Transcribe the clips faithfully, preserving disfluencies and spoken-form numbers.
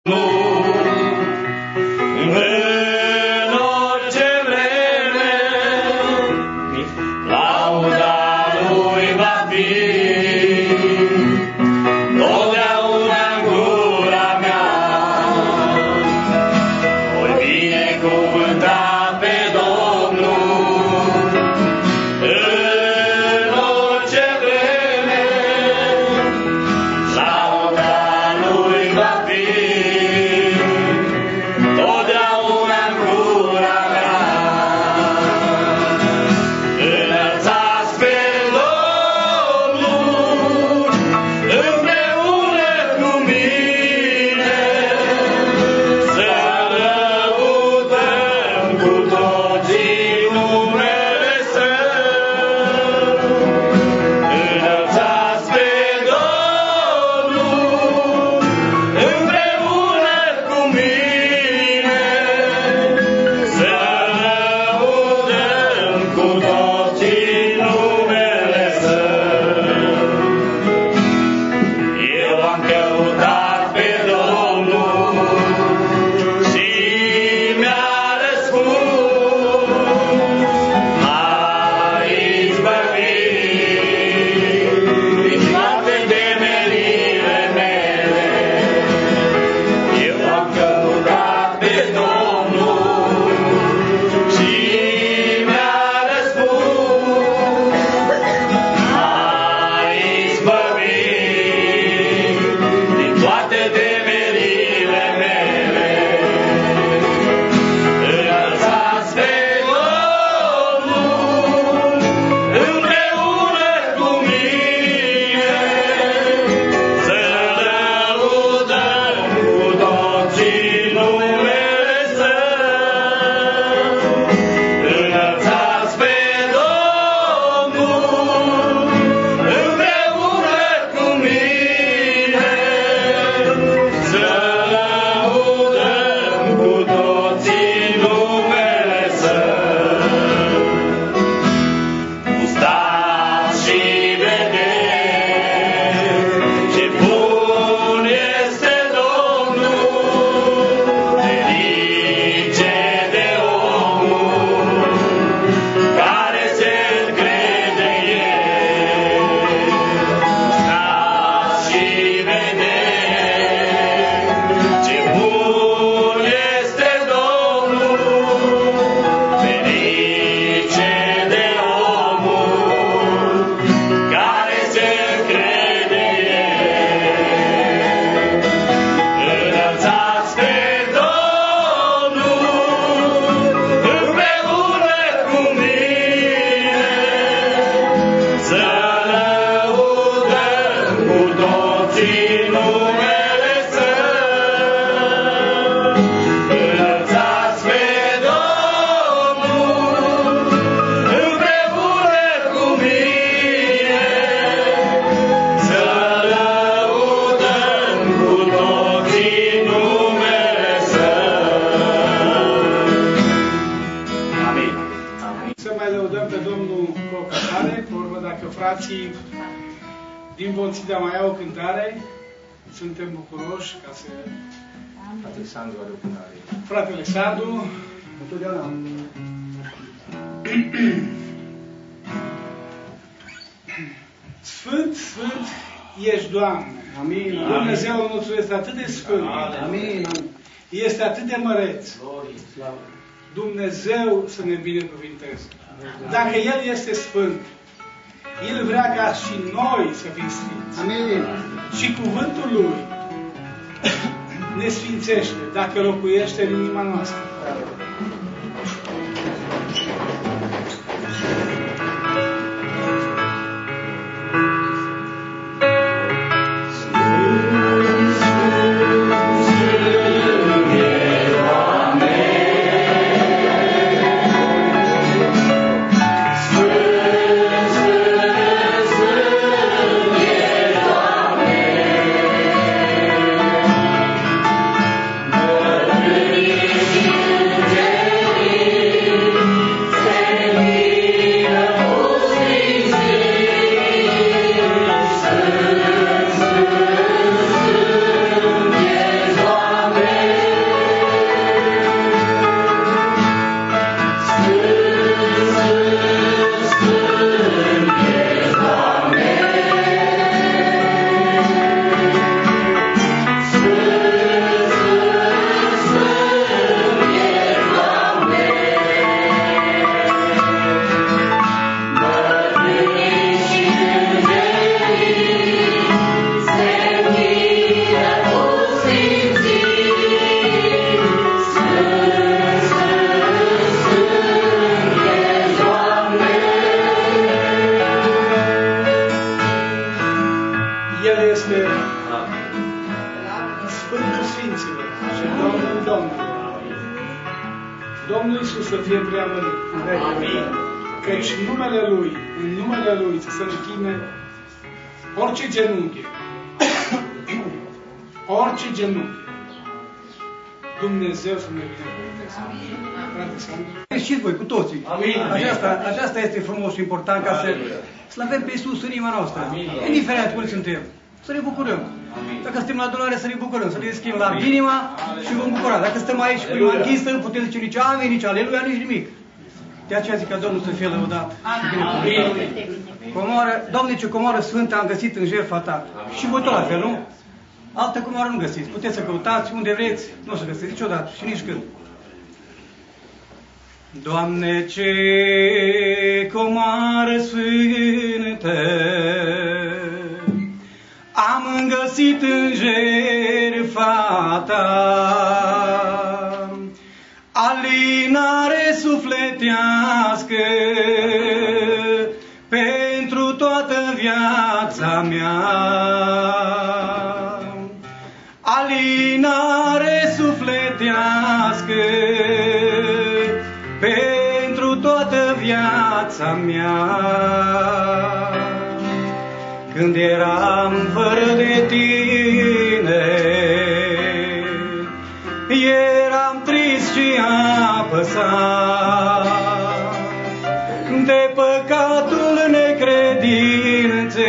Suntem bucuroși ca să... Fratele Sandu are o cântare. Fratele Sandu. Întotdeauna. Sfânt, Sfânt ești, Doamne. Amin. Dumnezeu nostru este atât de sfânt. Amin. Este atât de măreț. Glorie, slavă. Dumnezeu să ne binecuvinteze. Dacă El este sfânt, El vrea ca și noi să fim sfinți. Amin. Și cuvântul Lui ne sfințește dacă locuiește în inima noastră. Yeah. și Domnul Domnului. Domnul Iisus să fie preamărit. Amin. Căci numele Lui, în numele Lui să se închine orice genunchi. Orice genunchi. Dumnezeu să ne binecuvânteze. Frate Sandru. Știți voi cu toții. Amin. Aceasta, aceasta este frumos și important ca să slăvim pe Iisus în inima noastră. Indiferent cum suntem. Să ne bucurăm. Dacă suntem la adunare, să ne bucurăm, să ne deschidem la inima și vom bucura. Dacă stăm aici cu inima închisă, putem zice nici amin, nici aleluia, nici nimic. De aceea zic ca Domnul să fie lăudat. Comoară, Doamne, ce comoară sfântă am găsit în jertfa Ta. Și voi tot la fel, nu? Altă comoară nu găsiți. Puteți să căutați unde vreți, nu o să găsiți niciodată și nici când. Doamne, ce comoară sfântă am găsit în jertfa Ta, alinare sufletească pentru toată viața mea, alinare sufletească pentru toată viața mea. Când eram fără de Tine, eram trist și apăsat de păcatul necredinței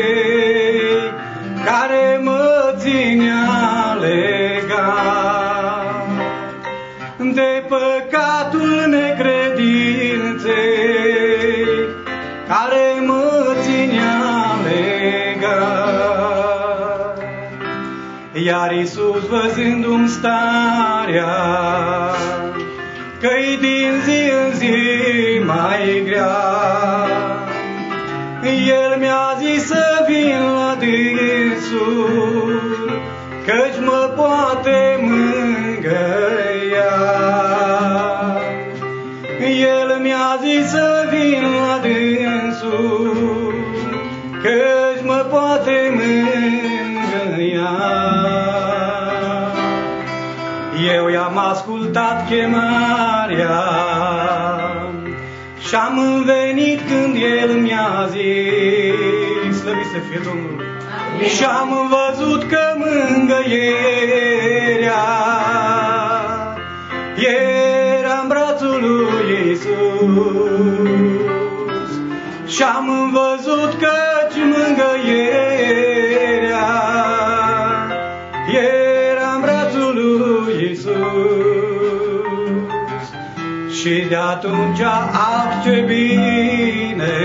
care mă ținea legat, de păcatul necredinței care mă ținea legat. Iar Iisus, văzându-mi starea, că-i din zi în zi mai grea, El mi-a zis să vin la dânsul, căci mă poate mângâia. El mi-a zis să vin la dânsul, căci mă poate mângâia. Eu i-am ascultat chemarea și-am venit când El mi-a zis, slăvit să fie Domnul, și-am văzut că mângâierea era în brațul lui Iisus, și-am văzut căci mângâierea era în brațul lui Iisus. Și de atunci, ah, ce bine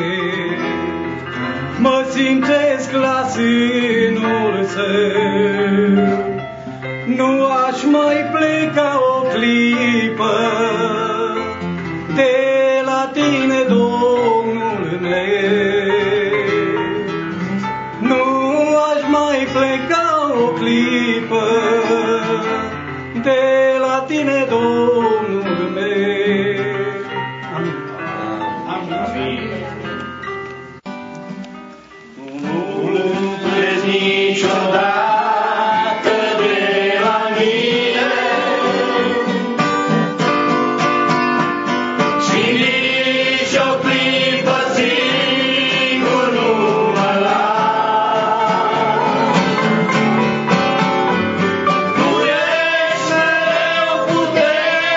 mă simțesc la sânul Său. Nu aș mai pleca o clipă de la Tine, Domnul meu. Nu aș mai pleca o clipă de la Tine, Domnul meu. Amin. Amin. Nu pleci niciodată de la mine și nici o clipă singur nu mă las. Tu ești mereu puternic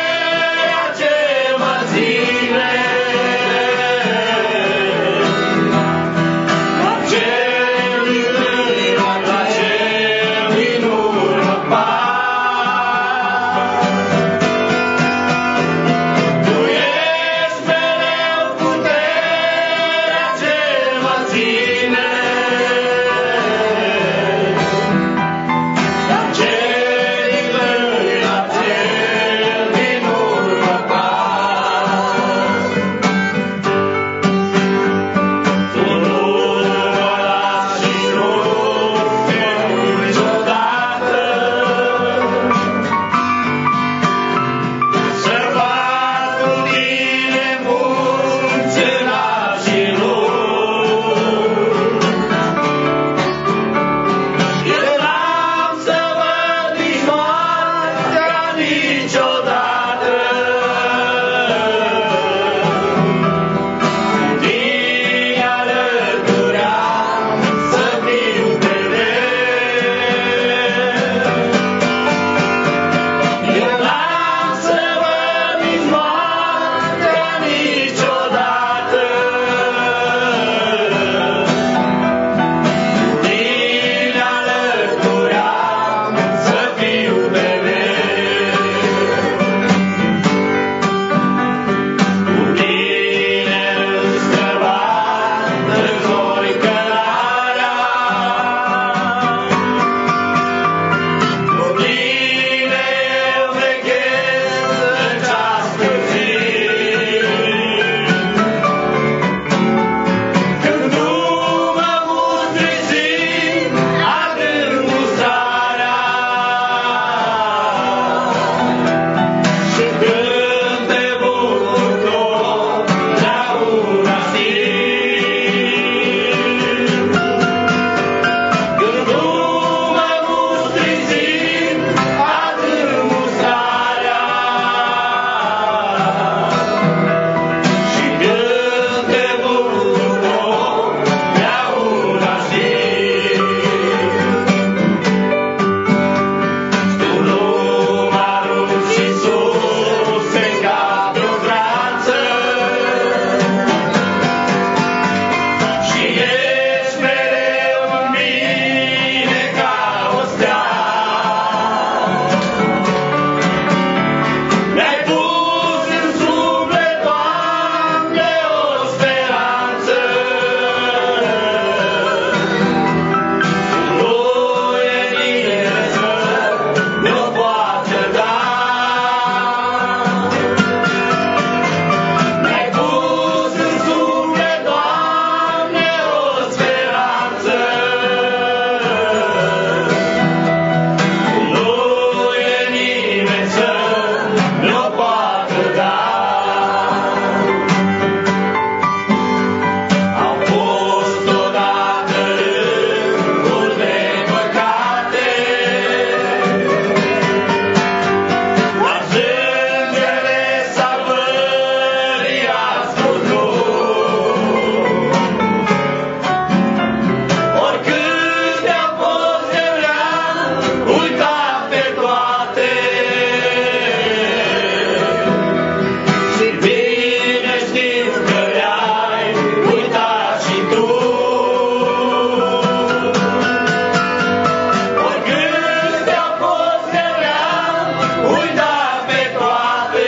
uitat pe toate.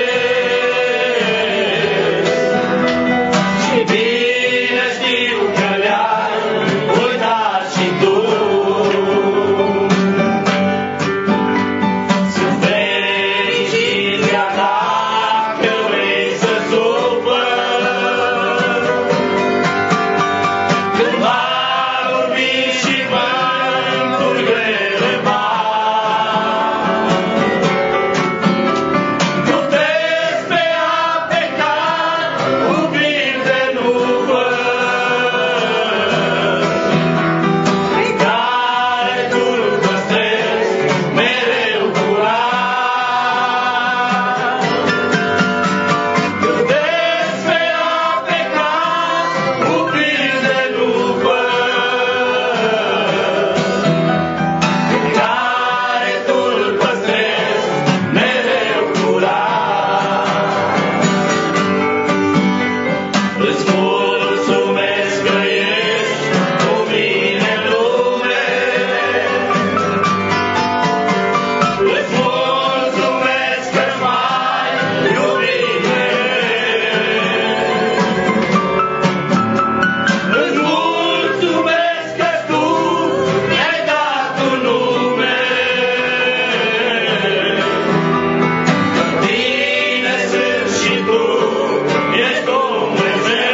Și bine știu că le-ai uitat și tu. Sunt fericit chiar dacă vrei să sufăr. Când valul vin și vântul grele bat, putezi pe ape cad, cuprind de nuvări, pe care tu-l păstrezi mereu curat. Putezi pe ape cad, cuprind de nuvări, pe care tu-l păstrezi mereu curat. Îți mulțumesc că ești cu mine în lume. Îți mulțumesc că m-ai iubit mereu. Îți mulțumesc că tu mi-ai dat un nume. Tine sunt și tu ești Dumnezeu.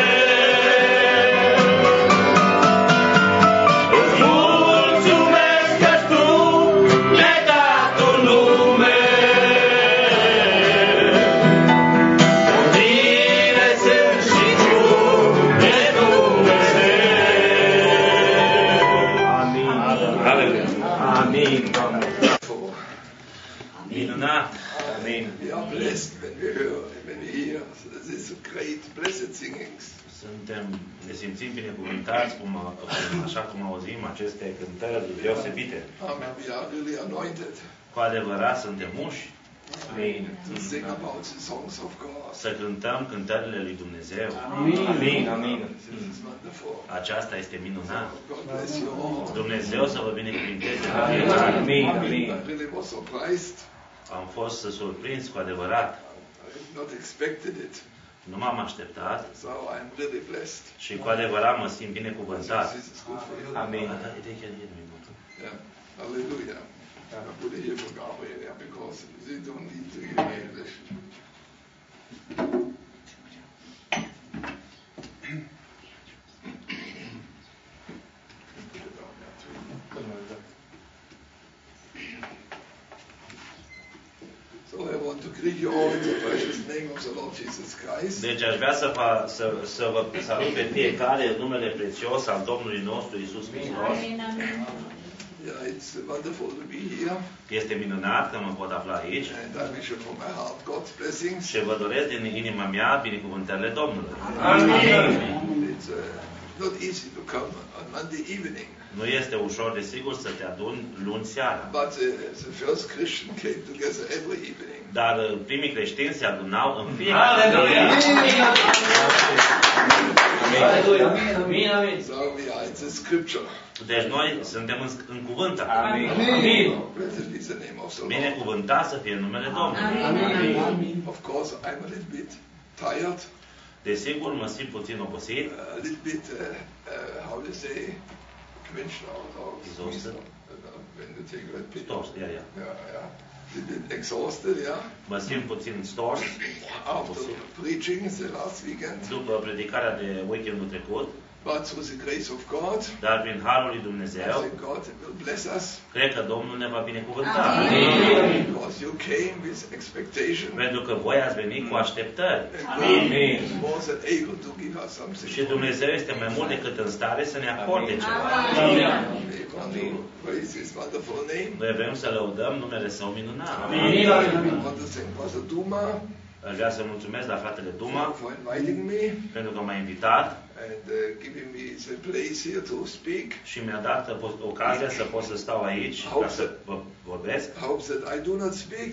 Îți mulțumesc că tu mi-ai dat un nume. Tine sunt și tu ești Dumnezeu. Amin. Aleluia. Amin, Doamne. Minunat. Amin. We are blessed when we hear, when we hear this great blessed singings. Suntem, ne simțim binecuvântați, cum, așa cum auzim aceste cântări deosebite. Amen. We are really anointed Cu adevărat suntem uși. Amin. to sing about the songs of God. Să cântăm cântările lui Dumnezeu. Amin. Amin. Amin. This is wonderful. Aceasta este minunat. God bless you all. Dumnezeu să vă binecuvânteze pe Amen. fiecare. Amin. I really was surprised. Am fost surprins cu adevărat. I had not expected it. Nu m-am așteptat So I'm really blessed. și cu adevărat mă simt binecuvântat. This is good for you. Amin. Yeah. Hallelujah. I put it here for Gabriel, yeah, because they don't need to hear English. Put it down there too. So I want to greet you all in the precious name of the Lord Jesus Christ. Deci aș vrea să, fa, să, să vă salut pe fiecare în numele prețios al Domnului nostru Iisus Hristos. Yeah, it's wonderful to be here. Este minunat că mă pot afla aici And I wish you from my heart God's blessings. și vă doresc din inima mea binecuvântările Domnului. It's uh, not easy to come on Monday evening. Nu este ușor, desigur, să te aduni luni seara. But uh, the first Christian came together every evening. Dar uh, primii creștini se adunau în fiecare zi. Amin, amin. So we are in the scripture. Deci noi suntem în, în cuvânt. Amin. Blessed be the name of the Lord. Binecuvântat să fie numele Domnului. Amin. Of course, I'm a little bit tired, Desigur, mă simt puțin obosit. uh, a little bit, uh, uh, how to say, quenched out or Exhausted. uh, when you take a bit. Stors, ia, ia. Yeah, yeah. A little bit exhausted, yeah. Mă simt puțin stors. After preaching the last weekend. După predicarea de weekendul trecut, But through the grace of God, dar prin harul lui I Dumnezeu, think God will bless us. cred că Domnul ne va binecuvânta. Because you came with expectation. Pentru că voi ați venit cu așteptări. And God is more than able to give us something. Și Dumnezeu este mai mult decât în stare să ne acorde ceva. We want to praise His wonderful name. Noi vrem să lăudăm numele Său minunat. I want to thank Pastor Duma Aș vrea să mulțumesc la fratele Duma for inviting me pentru că m-a invitat and uh, giving me the place here to speak. și mi-a dat ocazia să pot să stau aici ca să vă vorbesc. I hope that I do not speak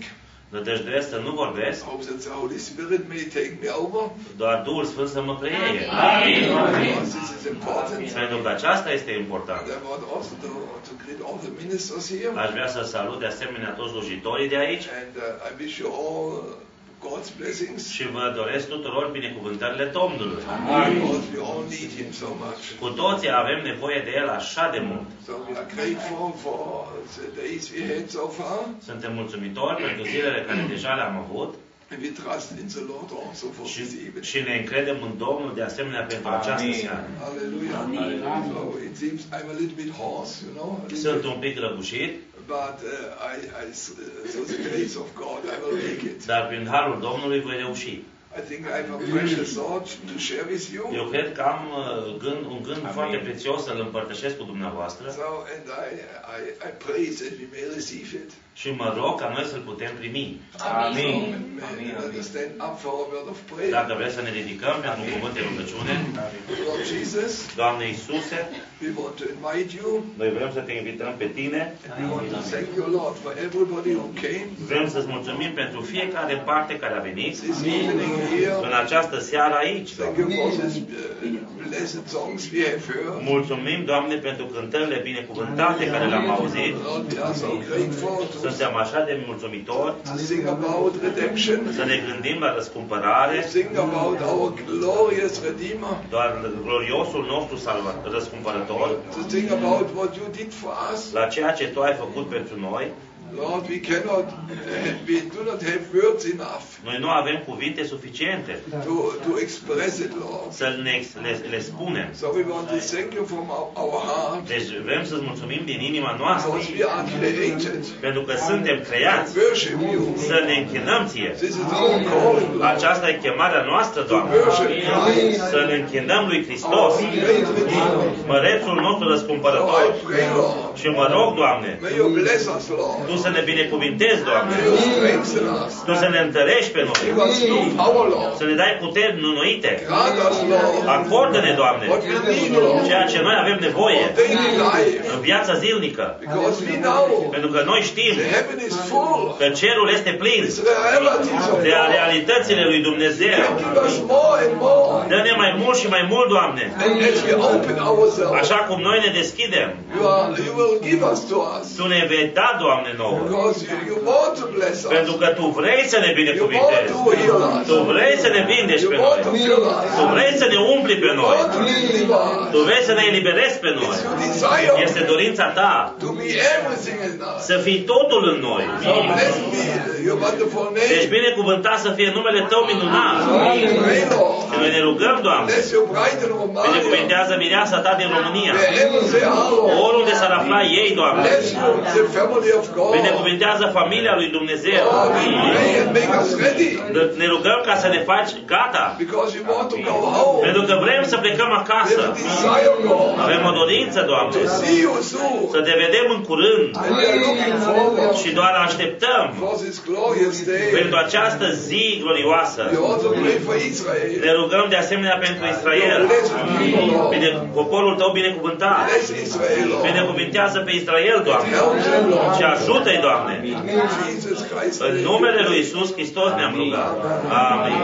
Nădăjduiesc să nu vorbesc, Hauptsache the Holy Spirit may take me over. doar Duhul Sfânt să mă preie. Because this is important. Pentru că aceasta este important. And I want also to, to greet all the ministers here. Aș vrea să salut de asemenea toți slujitorii de aici And uh, I wish you all God's blessings. și vă doresc tuturor binecuvântările Domnului. Because we all need Him so much. Cu toții avem nevoie de El așa de mult. So we are grateful for the days we had so far. Suntem mulțumitori pentru zilele care deja le-am avut And we trust in the Lord also for și, this evening. și ne încredem în Domnul de asemenea pentru această seară. Hallelujah. So it seems I'm a little bit hoarse, you know. a little Sunt bit, un pic răgușit, But uh, I, I, so the grace of God, I will make it. dar prin harul Domnului voi reuși. I think I have a precious thought to share with you. Eu cred că am uh, gând, un gând foarte prețios să-l împărtășesc cu dumneavoastră So, and I, I, I pray that we may receive it. și mă rog ca noi să-l putem primi. Amen. May let us stand up for a word of prayer. Dacă vreți să ne ridicăm pentru un cuvânt de rugăciune, Lord Jesus, Doamne Iisuse, we want to invite you. noi vrem să te invităm pe tine, We want to thank you, Lord, for everybody who came vrem să-ți mulțumim pentru fiecare parte care a venit this evening here. în această seară aici. Thank you for these uh, blessed songs we have heard. Mulțumim, Doamne, pentru cântările binecuvântate care le-am auzit. Lord, we are so grateful to, Suntem așa de mulțumitori to sing about redemption, să ne gândim la răscumpărare, to sing about our glorious Redeemer, doar gloriosul nostru salva- răscumpărător, to sing about what you did for us. la ceea ce Tu ai făcut pentru noi. Lord, we cannot, we do not have words enough Noi nu avem cuvinte suficiente to, to express it, Lord. să le, le, le spunem. So we want to thank you from our, our heart, Deci vrem să-ți mulțumim din inima noastră, because we are created pentru că suntem creați to worship you. să ne închinăm Ție. This is our calling, Lord. Aceasta e chemarea noastră, To Doamne, worship Christ, să ne închinăm lui Hristos, our great Redeemer. mărețul nostru So răscumpărător. I pray, Lord, Și mă rog, Doamne, may you bless us, Lord. Tu să ne binecuvintezi, Doamne, May you strengthen us. Tu să ne întărești pe noi, Give us new power, Lord. să ne dai puteri nunuite. Grant us, Lord, Acordă-ne, Doamne, what we need, Lord, ceea ce noi avem nevoie for daily life. în viața zilnică. Because we know Pentru că noi știm the heaven is full. că cerul este plin It's the realities of de God. realitățile lui Dumnezeu. Give us more and more. Dă-ne mai mult și mai mult, Doamne, And as we open ourselves, așa cum noi ne deschidem. you, are, you will give us to us. Tu ne vei da, Doamne, nouă. Because you, you want to bless Pentru us. că Tu vrei să ne You want binecuvintezi. to heal us. Tu vrei să ne vindești You pe want to noi. fill us. Tu vrei să ne umpli pe You noi. want to deliver Tu us. vrei să ne eliberezi pe noi. It's your desire Este dorința Ta to be everything in us. să fii totul în noi. So bless me, your wonderful Deci name. binecuvântat să fie numele Tău minunat. So we pray, Lord. Și noi ne rugăm, Doamne, Bless your bride in Romania. binecuvintează mireasa Ta din România. Wherever they are, Lord. Oriunde s-ar afla ei, Doamne. Bless you, the family of God. Binecuvintează familia lui Dumnezeu. Lord, we pray and make us ready. Ne rugăm ca să ne faci gata. Because we want to go home. Pentru că vrem să plecăm We acasă. have a desire, Lord, Avem o dorință, Doamne, to see you soon. să te vedem în curând And we are looking forward și doar așteptăm for this glorious day. pentru această zi glorioasă. We also pray for Israel. Ne rugăm de asemenea pentru Israel. Bless the people, Lord. Bine, poporul Tău binecuvântat. Bless Israel, Lord. Binecuvintează pe Israel, Doamne, Help them, Lord. și ajută-i, Doamne. In Jesus Christ. În numele lui Iisus Hristos ne-am rugat. Amin.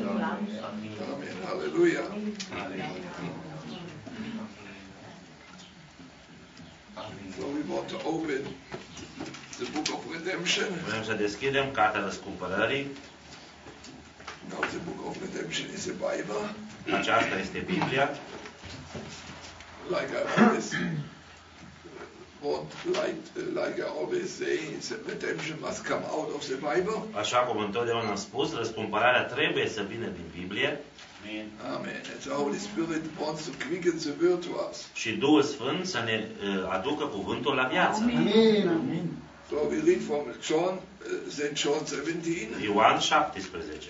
Amen. Hallelujah. So we want to open the book of redemption. Vrem să deschidem Cartea Răscumpărării. Now the book of redemption is the Bible. Aceasta este Biblia. Like I always want, like, like I always say, the redemption must come out of the Bible. Așa cum întotdeauna am spus, răscumpărarea trebuie să vină din Biblie. Amen. And the Holy Spirit wants to quicken the word to us. Și Duhul Sfânt să ne uh, aducă cuvântul la viață. So we read from John, uh, then John seventeen. Ioan șaptesprezece.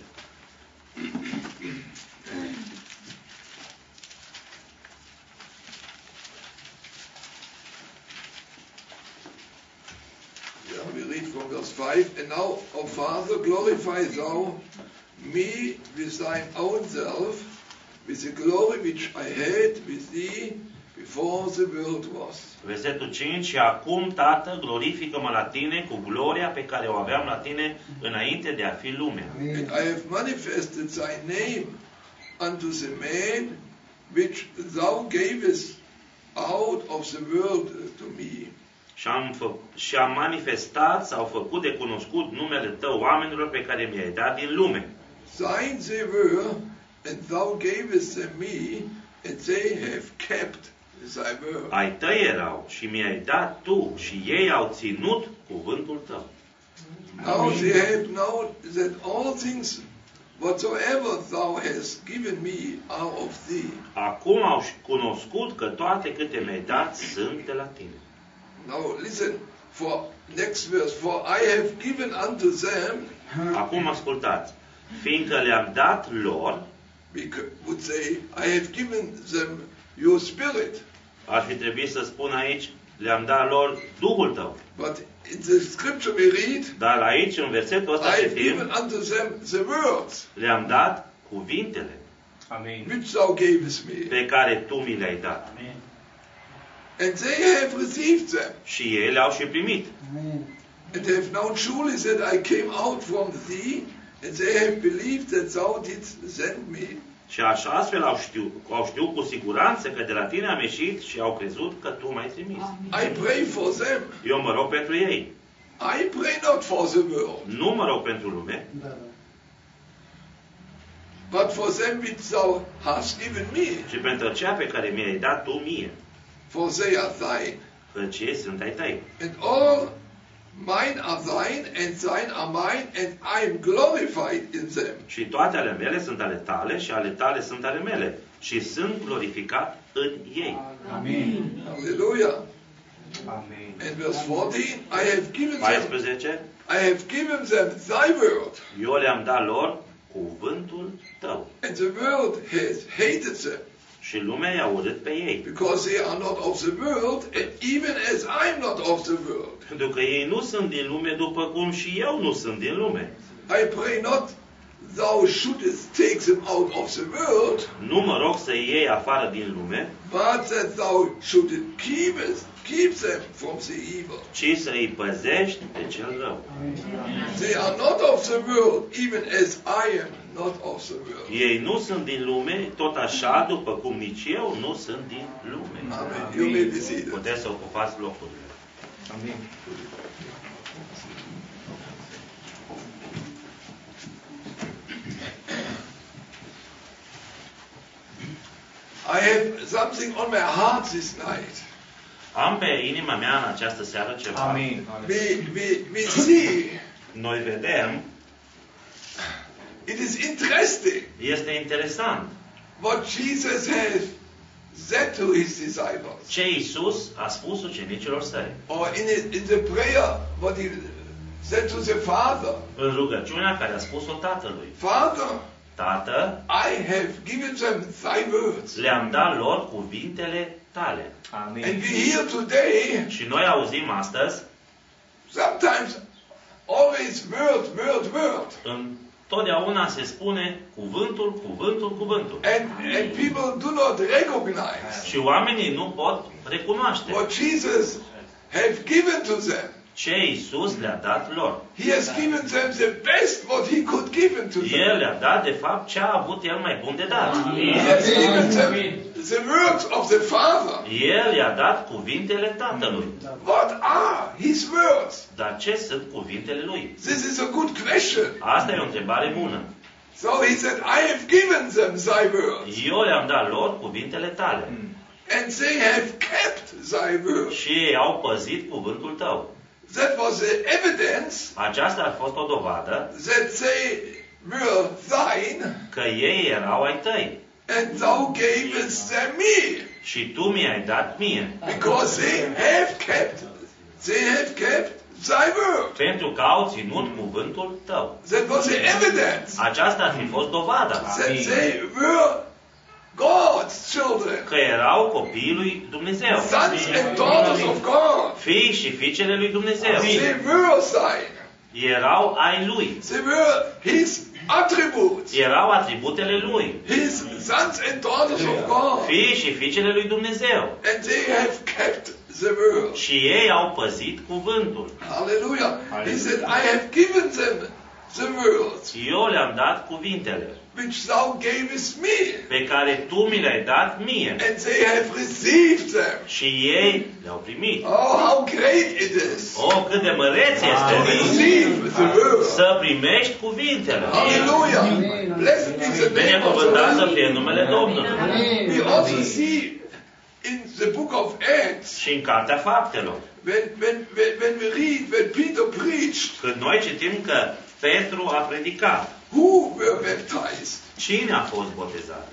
Yeah, we read from verse five. And now, O Father, glorify thou me with thine own self, with the glory which I had with thee before the world was. Versetul cinci, și acum, Tată, glorifică-mă la tine cu gloria pe care o aveam la tine înainte de a fi lumea. And I have manifested thy name unto the man which thou gavest out of the world to me. Și am, fă- și am manifestat sau făcut de cunoscut numele tău oamenilor pe care mi-ai dat din lume. Thine they were, and thou gavest them me, and they have kept thy word. Ai tăi erau și mi-ai dat tu și ei au ținut cuvântul tău. Now they have known that all things whatsoever thou hast given me are of thee. Acum au cunoscut că toate câte mi-ai dat sunt de la tine. Now listen, for next verse, for I have given unto them, Acum ascultați, fiindcă le-am dat lor, we could- would say, I have given them your spirit. ar fi trebuit să spun aici, le-am dat lor Duhul tău. But in the scripture we read, Dar aici, în versetul ăsta I have given citim, unto them the words le-am dat cuvintele Amen. which thou gavest me. pe care tu mi le-ai dat. And they have received them, Și ei le-au și primit. and have known surely that I came out from thee, and they have believed that thou didst send me. Și așa astfel au știut, au știut cu siguranță că de la tine am ieșit și au crezut că tu m-ai trimis. I pray for them. Eu mă rog pentru ei. I pray not for the world, Nu mă rog pentru lume, but for them which thou hast given me, ci pentru aceea pe care mi-ai dat tu mie. for they are thine. Căci ei sunt ai tăi. And all mine are thine, and thine are mine, and I am glorified in them. Și toate ale mele sunt ale tale și ale tale sunt ale mele. Și sunt glorificat în ei. Amen. Hallelujah. Amen. And verse fourteen, I have given them, paisprezece. I have given them thy word, Eu le-am dat lor cuvântul tău. and the world has hated them, Și lumea i-a urât pe ei. because they are not of the world, and even as I am not of the world. Pentru că ei nu sunt din lume după cum și eu nu sunt din lume. I pray not thou shouldest take them out of the world, Nu mă rog să iei afară din lume, but that thou shouldest keep, us, keep them from the evil. ci să îi păzești de cel rău. They are not of the world, even as I am not of the world. Ei nu sunt din lume, tot așa după cum nici eu nu sunt din lume. Amen. You may be seated. Puteți să ocupați locurile. Amen. I have something on my heart this night. Am pe inima mea în această seară ceva. Amen. We, we, we see, Noi vedem, it is interesting este interesant what Jesus has said to his disciples. ce Iisus a spus ucenicilor săi. Or in, it, in the prayer, what he said to the Father. În rugăciunea care a spus-o Tatălui. Father, Tată, I have given them thy words. le-am dat lor cuvintele tale. Amen. And we hear today, Și noi auzim astăzi, sometimes, always word, word, word. întotdeauna se spune cuvântul, cuvântul, cuvântul. And, and people do not recognize Și oamenii nu pot recunoaște what Jesus have given to them. ce Iisus le-a dat lor. He has given them the best what he could give to El them. le-a dat, de fapt, ce a avut El mai bun de dat. He has given them the words of the Father. El i-a dat cuvintele Tatălui. What are his words? Dar ce sunt cuvintele Lui? This is a good question. Asta e o întrebare bună. So he said, I have given them thy words, Eu le-am dat lor cuvintele tale. and they have kept thy words. Și ei au păzit cuvântul tău. That was the evidence Aceasta a fost o dovadă that they were thine, că ei erau ai tăi. and thou gavest them me, Și tu mi-ai dat mie. because they have kept, they have kept thy word. Pentru că au ținut cuvântul tău. That was the evidence Aceasta ar fi fost dovada. that they were God's children, Că erau copiii lui Dumnezeu. sons and daughters of God. Fii și fiicele lui Dumnezeu. They were thine. erau ai lui. They were his attributes, Erau atributele lui. his sons and daughters of God. Fiii și fiicele lui Dumnezeu. And they have kept the word. Și ei au păzit cuvântul. Hallelujah. He said, I have given them the words Eu le-am dat cuvintele which thou gavest me. pe care tu mi le-ai dat mie. And they have received them. Și ei le-au primit. Oh, how great it is Oh, cât de măreț to este receive the word. să primești cuvintele. Hallelujah. Blessed be the name of the Binecuvântat să Lord. fie numele Domnului. We also see in the book of Acts, Și în Cartea Faptelor, when, when, when, when we read, when Peter preached, când noi citim că Petru a predicat, who were baptized? cine a fost botezat?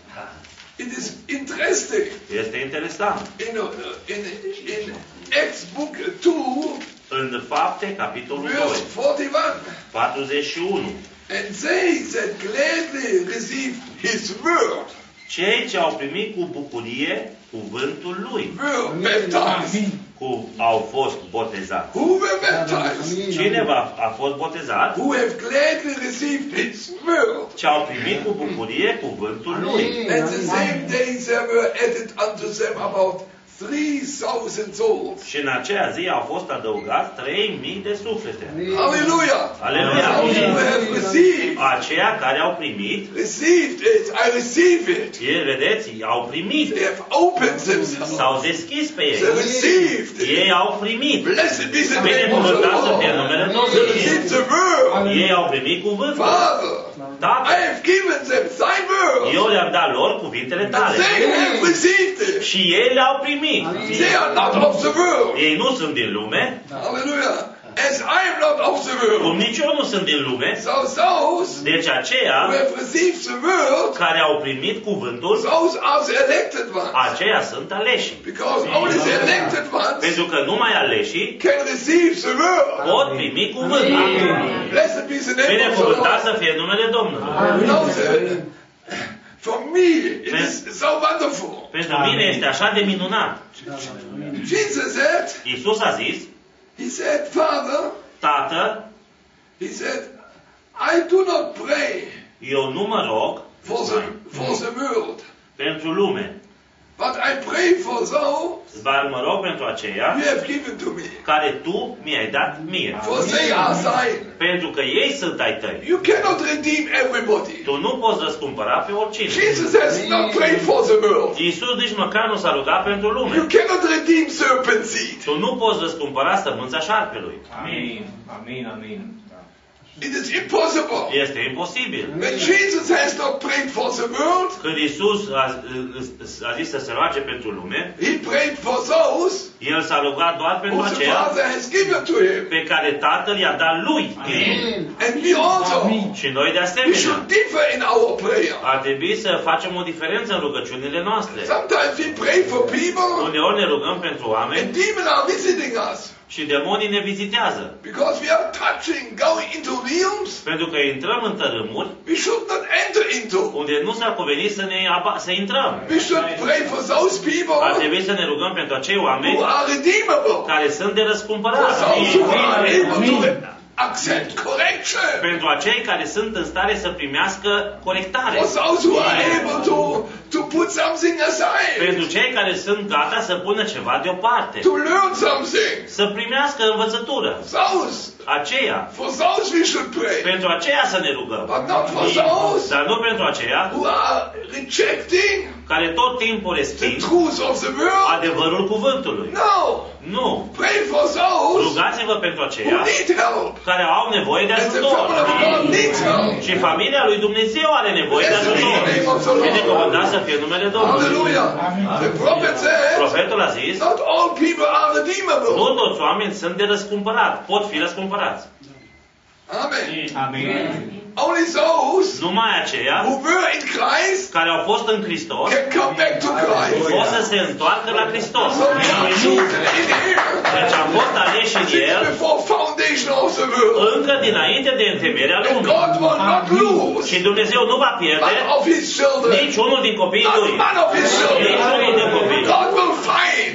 It is interesting. Este interesant. In, uh, in, in Acts book two, În Fapte, capitolul verse doi, forty-one, patruzeci și unu. and they that gladly received his word Cei ce au primit cu bucurie cuvântul lui, were baptized. cu, au fost botezați. Who were baptized? Cine va, a fost botezat? Who have gladly received his word. Ce au primit cu bucurie cuvântul lui. And the same day there were added unto them about three thousand souls. Și în aceea zi au fost adăugați trei mii de suflete. Hallelujah. Aleluia! Those who have received, Aceia care au primit, received it, I receive it. ei, vedeți, au primit. They have opened themselves. S-au deschis pe ei. They received it. Ei au primit. Blessed be the name of the Binecuvântat să fie Lord. numele They Domnului. received the word. Ei au primit cuvântul. Father, Tată, I have given them thy word. eu le-am dat lor cuvintele And tale. they have received it. Și ei le-au primit. They are not of the world. Ei nu sunt din lume, Hallelujah. As I am not of the cum world. nici eu nu sunt din lume. So those Deci who aceia have received the word, care au primit cuvântul, those are the elected ones. aceia sunt aleși. Because only the elected ones Pentru că numai aleșii can receive the word. pot primi cuvântul. Blessed be the name of the Binecuvântat Lord. să fie numele Domnului. You know, the- for me, it is so wonderful. Pentru mine este așa de minunat. Jesus said, Iisus a zis, he said, Father, Tată, he said, I do not pray eu nu mă rog for the, for the world, pentru lume, but I pray for those dar mă rog pentru aceia you have given to me. care tu mi-ai dat mie. For they are thine. Pentru că ei sunt ai tăi. You cannot redeem everybody. Tu nu poți răscumpăra pe oricine. Jesus has not prayed for the world. Iisus nici măcar nu s-a rugat pentru You lume. cannot redeem serpent seed. Tu nu poți răscumpăra sămânța șarpelui. Amin. Amin, amin. It is impossible. Este imposibil. When Jesus has not prayed for the world, Când Iisus a, a zis să se roage pentru lume, he prayed for those El s-a rugat doar pentru who the aceea Father has given to him. pe care Tatăl i-a dat lui. And we also, Și noi de we asemenea should differ in our prayer. ar trebui să facem o diferență în rugăciunile noastre. Sometimes we pray for people Uneori ne rugăm pentru oameni and demons are visiting us și demonii ne vizitează. because we are touching, going into realms Pentru că intrăm în tărâmuri we should not enter into. unde nu s-ar cuveni să ne aba- să intrăm. We should pray for those Ar people trebui să ne rugăm pentru acei oameni who are redeemable, care sunt de for răscumpărat. those who are able to accept correction, Pentru acei care sunt în stare să primească corectare. for those who are able to, to put something aside, Pentru cei care sunt gata să pună ceva deoparte. to learn something. Să primească învățătură. Those, Aceea. for those we should pray, Pentru aceea să ne rugăm. but not for those Dar nu pentru aceia who are rejecting care tot timpul the resping truth of the world. adevărul cuvântului. No, Nu. pray for those Rugați-vă pentru who aceia need help. care au nevoie de And the ajutor. family of God needs help. Și familia lui Dumnezeu are nevoie de ajutor. Binecuvântat să fie numele Domnului. Hallelujah. The prophet said, Profetul a zis, not all people are nu redeemable. toți oameni sunt de răscumpărat, pot fi răscumpărați. Amen. Amin. Only those Numai aceia who were in Christ care au fost în Hristos can come back to Christ. pot să se întoarcă la Hristos. So we are chosen in Him Deci am fost aleși în since El before foundation of the world. încă dinainte de întemeierea And lumii. God will not lose Și Dumnezeu nu va pierde one of His children. nici unul din copiii Not Lui. one of His children. Nici unul din copii. God will find Dumnezeu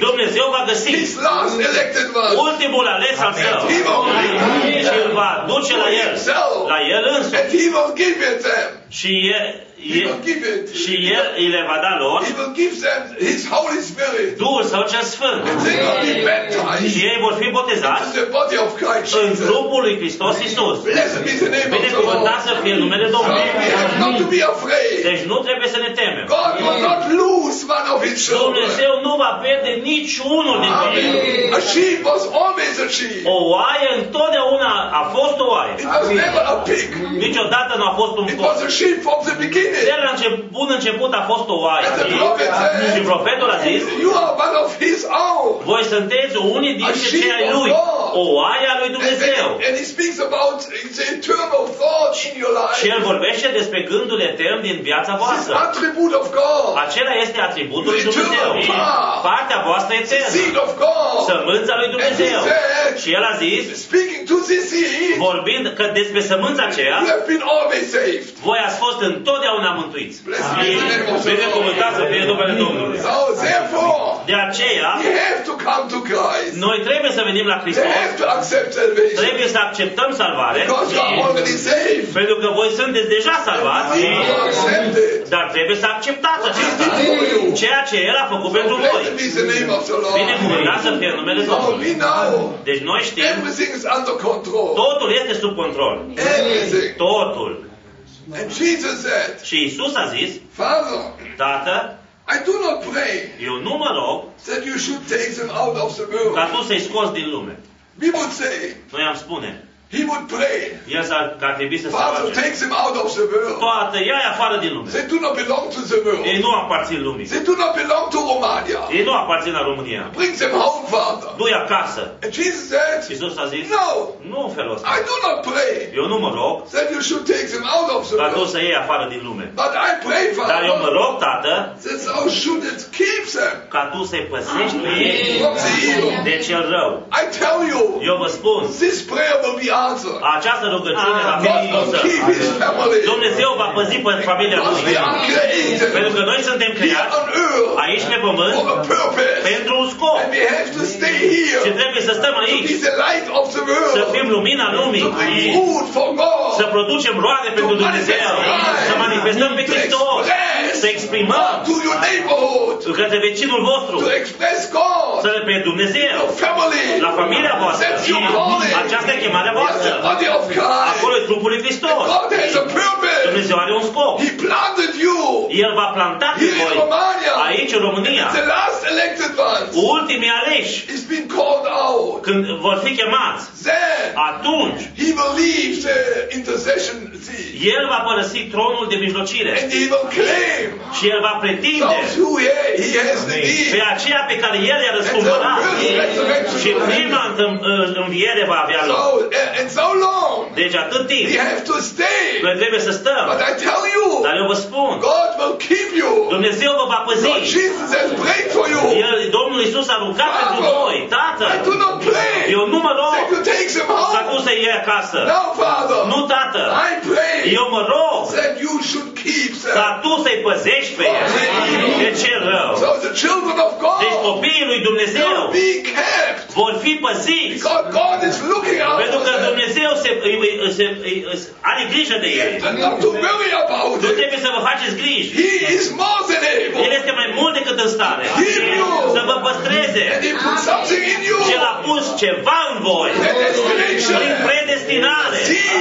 Dumnezeu va găsi his last elected one. ultimul ales al său He will bring și îl va duce la el, la el and însuși. he will give it them. Și el, He el, will give it. și el îi le va da lor He will give them his Holy Spirit. Duhul Său cel Sfânt. They will be Și baptized ei vor fi botezați in the body of Christ în Jesus. trupul lui Hristos Iisus. Blessed be the name of the Binecuvântat Lord. să fie numele So Domnului. we have not to be afraid. Deci nu trebuie să ne temem. God will not lose one of his children. Dumnezeu nu va pierde niciunul din ei. Amen. A sheep was always a sheep. O oaie întotdeauna a fost o oaie. It was never a pig. Niciodată nu a fost un It porc. was a sheep from the beginning. De la început, bun început a fost o oaie. And the prophet Și said, profetul a zis, you are one of his own. voi sunteți unii dintre cei ai lui, o oaie a lui And, Dumnezeu. and, and he speaks about the eternal thought in your Și el life. vorbește despre gândul etern din viața This voastră. attribute of God. Acela este atributul lui Dumnezeu. Partea voastră The eternă. seed of God. Sămânța lui Dumnezeu. And he said, Și el a zis, speaking to this seed, vorbind că despre sămânța aceea, you have been always saved. voi ați fost întotdeauna mântuiți. Blessed be the name of the Binecuvântat să Lord. fie numele Domnului. So therefore, De aceea, we have to come to Christ. noi trebuie să venim la We Hristos, have to accept salvation. trebuie să acceptăm salvare, Because you are already saved. pentru că voi sunteți deja salvați, You need to accept it. dar trebuie să acceptați aceasta. Ceea ce El a făcut So pentru voi. blessed be the name of the Lord. Binecuvântat să fie numele So Domnului. we know Deci noi știm, everything is under control. totul este sub control. Everything. Totul. And Jesus said, Și Isus a zis, Father, Tată, I do not pray eu nu mă rog that you should take them out of the world. ca tu să-i scoți din lume. We would say, Noi am spune, he would pray, El s-ar, că ar trebui să se Father, roage. take them out of the world. Toată, ia-i afară din lume. They do not belong to the world. Ei nu aparțin lumii. They do not belong to Romania. Ei nu aparțin la România. Bring them home, Father. Du-i acasă. And Jesus said, Iisus a zis, no, nu în felul ăsta. I do not pray Eu nu mă rog that you should take them out of the ca tu world. să iei afară din lume. But I pray, Dar eu mă Father, rog, Tată, that thou shouldst keep them ca tu să-i păzești pe ei from the evil. de cel rău. I tell you, Eu vă spun, this prayer will be answered. această rugăciune va fi God will răspunsă. keep his family. Dumnezeu va păzi pe familia Because lui. we are created Pentru că noi suntem here creați on earth aici pe pământ for a purpose. pentru un scop. And we have to stay Și here trebuie să stăm to be aici, the light of the să world, fim lumina lumii, to bring food for să God, producem roade pentru Dumnezeu, să manifestăm pe Hristos, să exprimăm to your neighborhood, către vecinul vostru, to express God, să le pe Dumnezeu, your family. la familia voastră. That's your calling. Aceasta e chemarea It's voastră. the body of Christ. Acolo e trupul lui Hristos. God has a purpose. Dumnezeu are un scop. He planted you El va planta pe here in voi Romania. aici în România. The last elected ones Ultimii aleși, is being called out. când vor fi chemați, Then atunci he will leave the intercession seat. El va părăsi tronul de mijlocire And he will claim și El va pretinde those who he, he has pe redeemed. aceea pe care El i-a And the răscumpărat. first resurrection Și will happen. prima întâm- înviere va avea So, loc. and, and so long, Deci atât timp, we have to stay. noi trebuie să stăm. But I tell you, Dar eu vă spun, God will keep you. Dumnezeu vă va păzi. Lord Jesus has prayed for you. El, Domnul Iisus a rugat pentru voi. Tată, I do not pray eu nu mă rog that you take them ca tu home. să iei acasă. No, Father. Nu, Tată. I pray Eu mă rog that you should keep ca them. tu să-i păzești pe el. De cel rău. So the children of Deci God copiii lui Dumnezeu will be kept. vor fi păziți. Because God is looking out Pentru for că them. Dumnezeu se, îi, îi, se, îi, îi- are grijă de ei. And not to worry about Nu it. trebuie să vă faceți griji. He is more than El able. este mai mult decât în stare să vă păstreze. And he put something in you. Și El a pus ceva în voi. Predestination. Prin predestinare.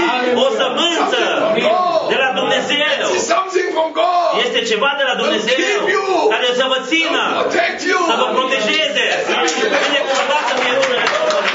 O sămânță de la Dumnezeu. It's something from God. Este ceva de la Dumnezeu care să vă țină, Protect you. să vă protejeze. Binecuvântat să fie numele Domnului.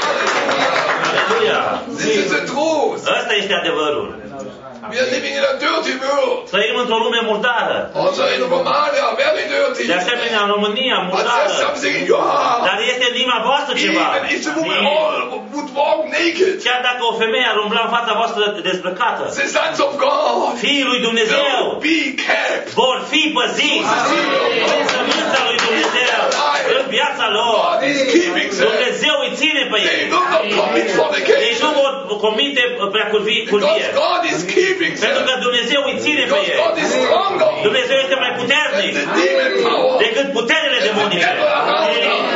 Aleluia. This is the truth. Ăsta este adevărul. We are living in a dirty world. Trăim într-o lume murdară. Also in Romania, very dirty. De asemenea, în România, But murdară. there's something in your heart. Dar este în inima voastră ceva. Even if the woman all would walk naked, Chiar dacă o femeie ar umbla în fața voastră dezbrăcată, the sons of God fiii lui Dumnezeu will be kept. vor fi păziți în sămânța lui Dumnezeu, în viața lor. God is keeping them. Dumnezeu îi ține pe They ei. will not commit Deci fornication. nu vor comite prea curvie. Because God is keeping Pentru că them. Dumnezeu îi ține pe Because ei. God is stronger Dumnezeu este mai than puternic the demon power. decât puterile demonice. Chiar dacă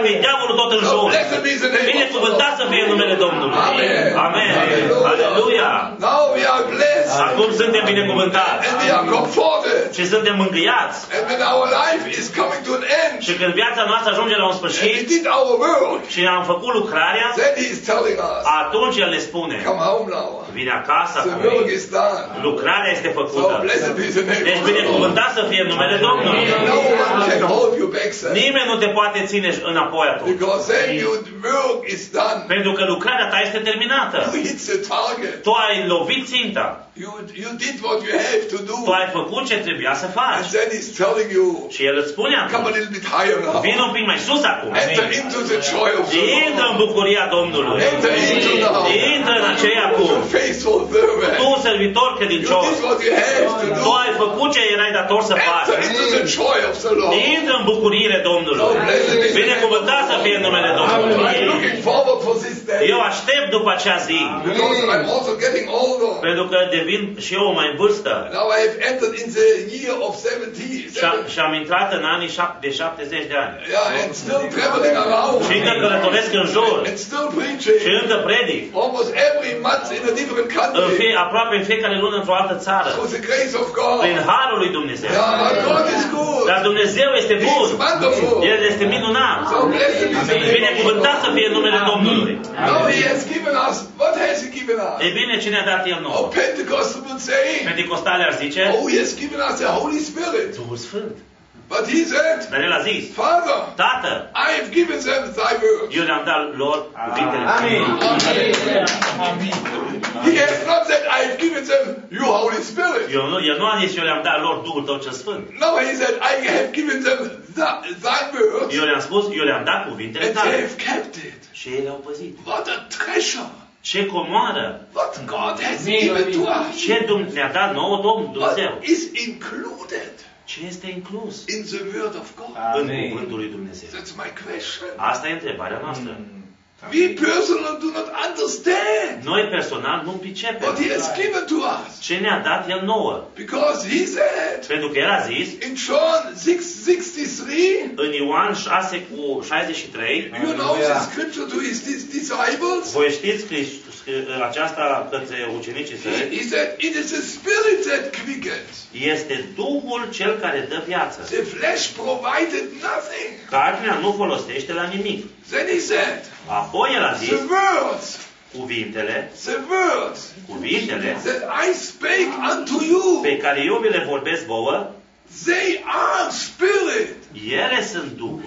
că e diavolul tot în So jur. blessed be the name of the Binecuvântat să fie numele Domnului. Amen. Amen. Aleluia. Now we are blessed Acum suntem binecuvântați and we are comforted. și suntem mângâiați. And when our life is coming to an end Și când viața noastră ajunge la un and we sfârșit did our work, și am făcut lucrarea, then he is telling us, atunci El ne spune, come home now. vine acasă The acum. work is done. Lucrarea este So făcută. blessed be the name Deci of the Lord. binecuvântat să fie numele Domnului. No one can hold you back, sir. Nimeni nu te poate ține înapoi atunci. Because then your work is done. Pentru că lucrarea ta este terminată. You hit the target. Tu ai lovit ținta. You, you did what you have to do. Tu ai făcut ce trebuia să And faci. then he's telling you, Și El îți spune come a acum, little bit higher vin now. un pic mai sus acum. Enter into the joy of the Intră în Lord. bucuria Domnului. Enter into now. Intră în aceea acum. You faithful servant. Tu, servitor You credincios, did what you have to tu do. ai făcut ce erai dator să faci. Enter into the joy of the Lord. Intră în bucuriile Domnului. Binecuvântat să fie numele I'm Domnului. looking forward for this day. Eu aștept după acea zi. Because I'm also getting older. Pentru că devin și eu mai în vârstă. Now I have entered in the year of seventy. Și, a, și am intrat în anii șap- de șaptezeci de ani. Yeah, and still traveling around. Și încă călătoresc în jur. And still Și preaching. încă predic. Almost every month in a different În country. fie, aproape în fiecare lună într-o altă țară. Through the grace of Prin God. harul lui Dumnezeu. Yeah, but God is good. Dar Dumnezeu este bun. He's wonderful. El este minunat. So blessed be the name of Binecuvântat să fie numele Domnului. Now He has given us, what has He given us? Ei bine, ce ne-a dat El Oh, nouă? Pentecostal would say, Pentecostale ar zice, oh, He has given us the Holy Spirit. Duhul Sfânt. But He said, Dar El a zis, Father, Tată, I have given them Thy word. eu le-am dat lor cuvintele tale. He has not said, I have given them your Holy Spirit. Eu nu, el nu a zis, eu le-am dat lor Duhul Tău cel Sfânt. No, He said, I have given them th- Thy word. Eu le-am spus, eu le-am dat cuvintele And they tale. have kept it. Și ei le-au păzit. What a treasure. Ce comoară! What God has given to us. Ce Dum- ne-a dat nouă Domnul Dumnezeu? What is included Ce este inclus in the word of God? în cuvântul lui Dumnezeu? That's my question. Asta e întrebarea noastră. We personally do not understand Noi personal nu pricepem what He has given to us. ce ne-a dat El nouă. Because He said Pentru că El a zis in John six sixty-three, în Ioan șase cu șaizeci și trei, you know the scripture to His dis- disciples? voi știți scris, scris, aceasta către ucenicii He, săi, he said, it is the Spirit that quickens. este Duhul cel care dă viață. The flesh provided nothing. Carnea nu folosește la nimic. Then He said, Apoi El a zis the words, cuvintele, the words cuvintele that I spake unto you, pe care eu vi le vorbesc vouă, they are spirit ele sunt Duhul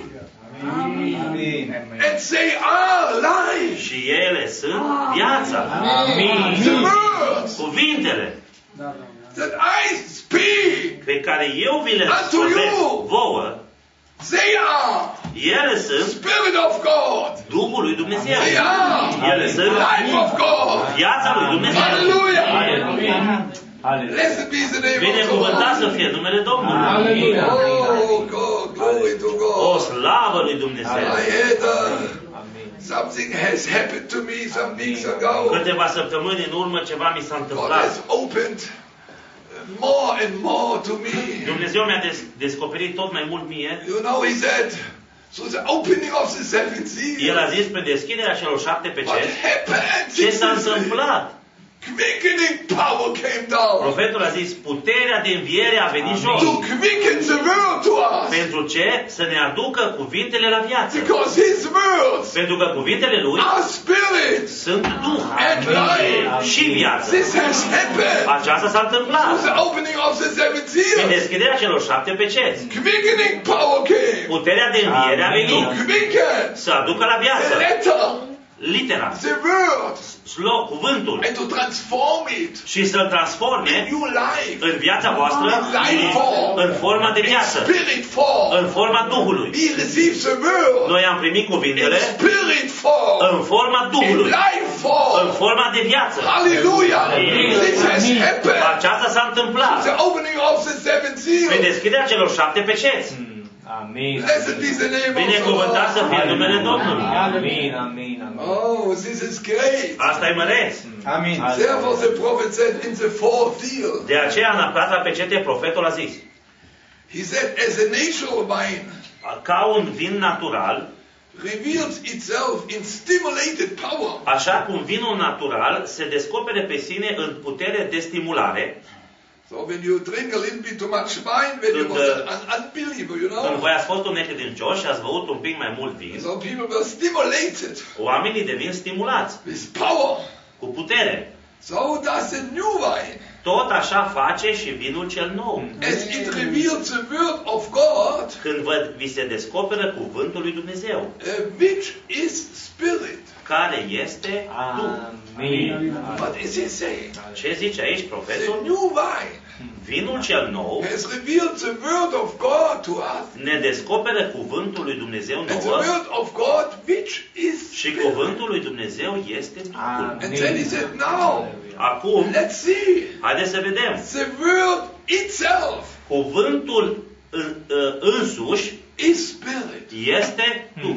and they are life. și ele sunt viața. The words Cuvintele that I speak, pe care eu vi le Unto vorbesc you. vouă, they are ele sunt Spirit of God. Duhul lui Dumnezeu. They are Ele sunt life of God. viața lui Dumnezeu. Hallelujah. Aleluia. Blessed be the name of the Binecuvântat să Lord. fie numele Domnului. Oh, God, glory to O God. slavă lui Dumnezeu. I had uh, something has happened to me some weeks ago. Câteva săptămâni în urmă ceva mi s-a God întâmplat. has opened more and more to me. Dumnezeu mi-a des- descoperit tot mai mult mie. You know, He said, so the opening of the seven El a seals, zis prin deschiderea celor șapte what peceti, happened? ce s-a întâmplat? Quickening power came down Profetul a zis, puterea de înviere a venit jos. to quicken the word to us. Pentru ce? Să ne aducă cuvintele la viață. Because His words Pentru că cuvintele Lui are spirit sunt Duh and life. și viață. This has happened. Aceasta s-a întâmplat. The opening of the seven Prin seals. deschiderea celor șapte peceți. Quickening power came Puterea de înviere a to venit. quicken Să aducă la the viață. letter, Litera, the word, slo, cuvântul. and to transform it Și să-l transforme in new life, în viața voastră life form, în forma de in viață. spirit form. În forma Duhului. We receive the word Noi am primit in cuvintele spirit form, în forma in Duhului. life În form. forma de viață. Hallelujah. This has happened. Aceasta s-a întâmplat. The opening of the seven Prin seals. deschiderea celor șapte peceți. Amin. Blessed be the name of the Binecuvântat să Lord. fie numele Domnului. Amin, amin, amin. Oh, this is great. Asta e măreț. Amin. Therefore the prophet said in the fourth seal, De aceea, în a patra pecete, profetul a zis, he said, as a natural wine, ca un vin natural, reveals itself in stimulated power. Așa cum vinul natural se descopere pe sine în putere de stimulare. So, when you drink a little bit too much wine, when you Când, was uh, an unbeliever, you Când know. voi ați fost un necredincios și ați băut un pic mai mult vin, So people were stimulated oamenii devin stimulați with power. cu putere. So does the new wine. Tot așa face și vinul cel nou. As it reveals the word of God, Când vă, vi se descoperă cuvântul lui Dumnezeu, uh, which is spirit. care este Duh. Amin. What is he saying? Ce zice aici The profesorul? new wine Vinul cel nou has revealed the word of God to us. ne descoperă cuvântul lui Dumnezeu And the nouă word of God, which is și spirit. cuvântul lui Dumnezeu este Duhul. And then he said, now, Acum, let's see. haideți să vedem. The word itself Cuvântul în- însuși is spirit. este Duh.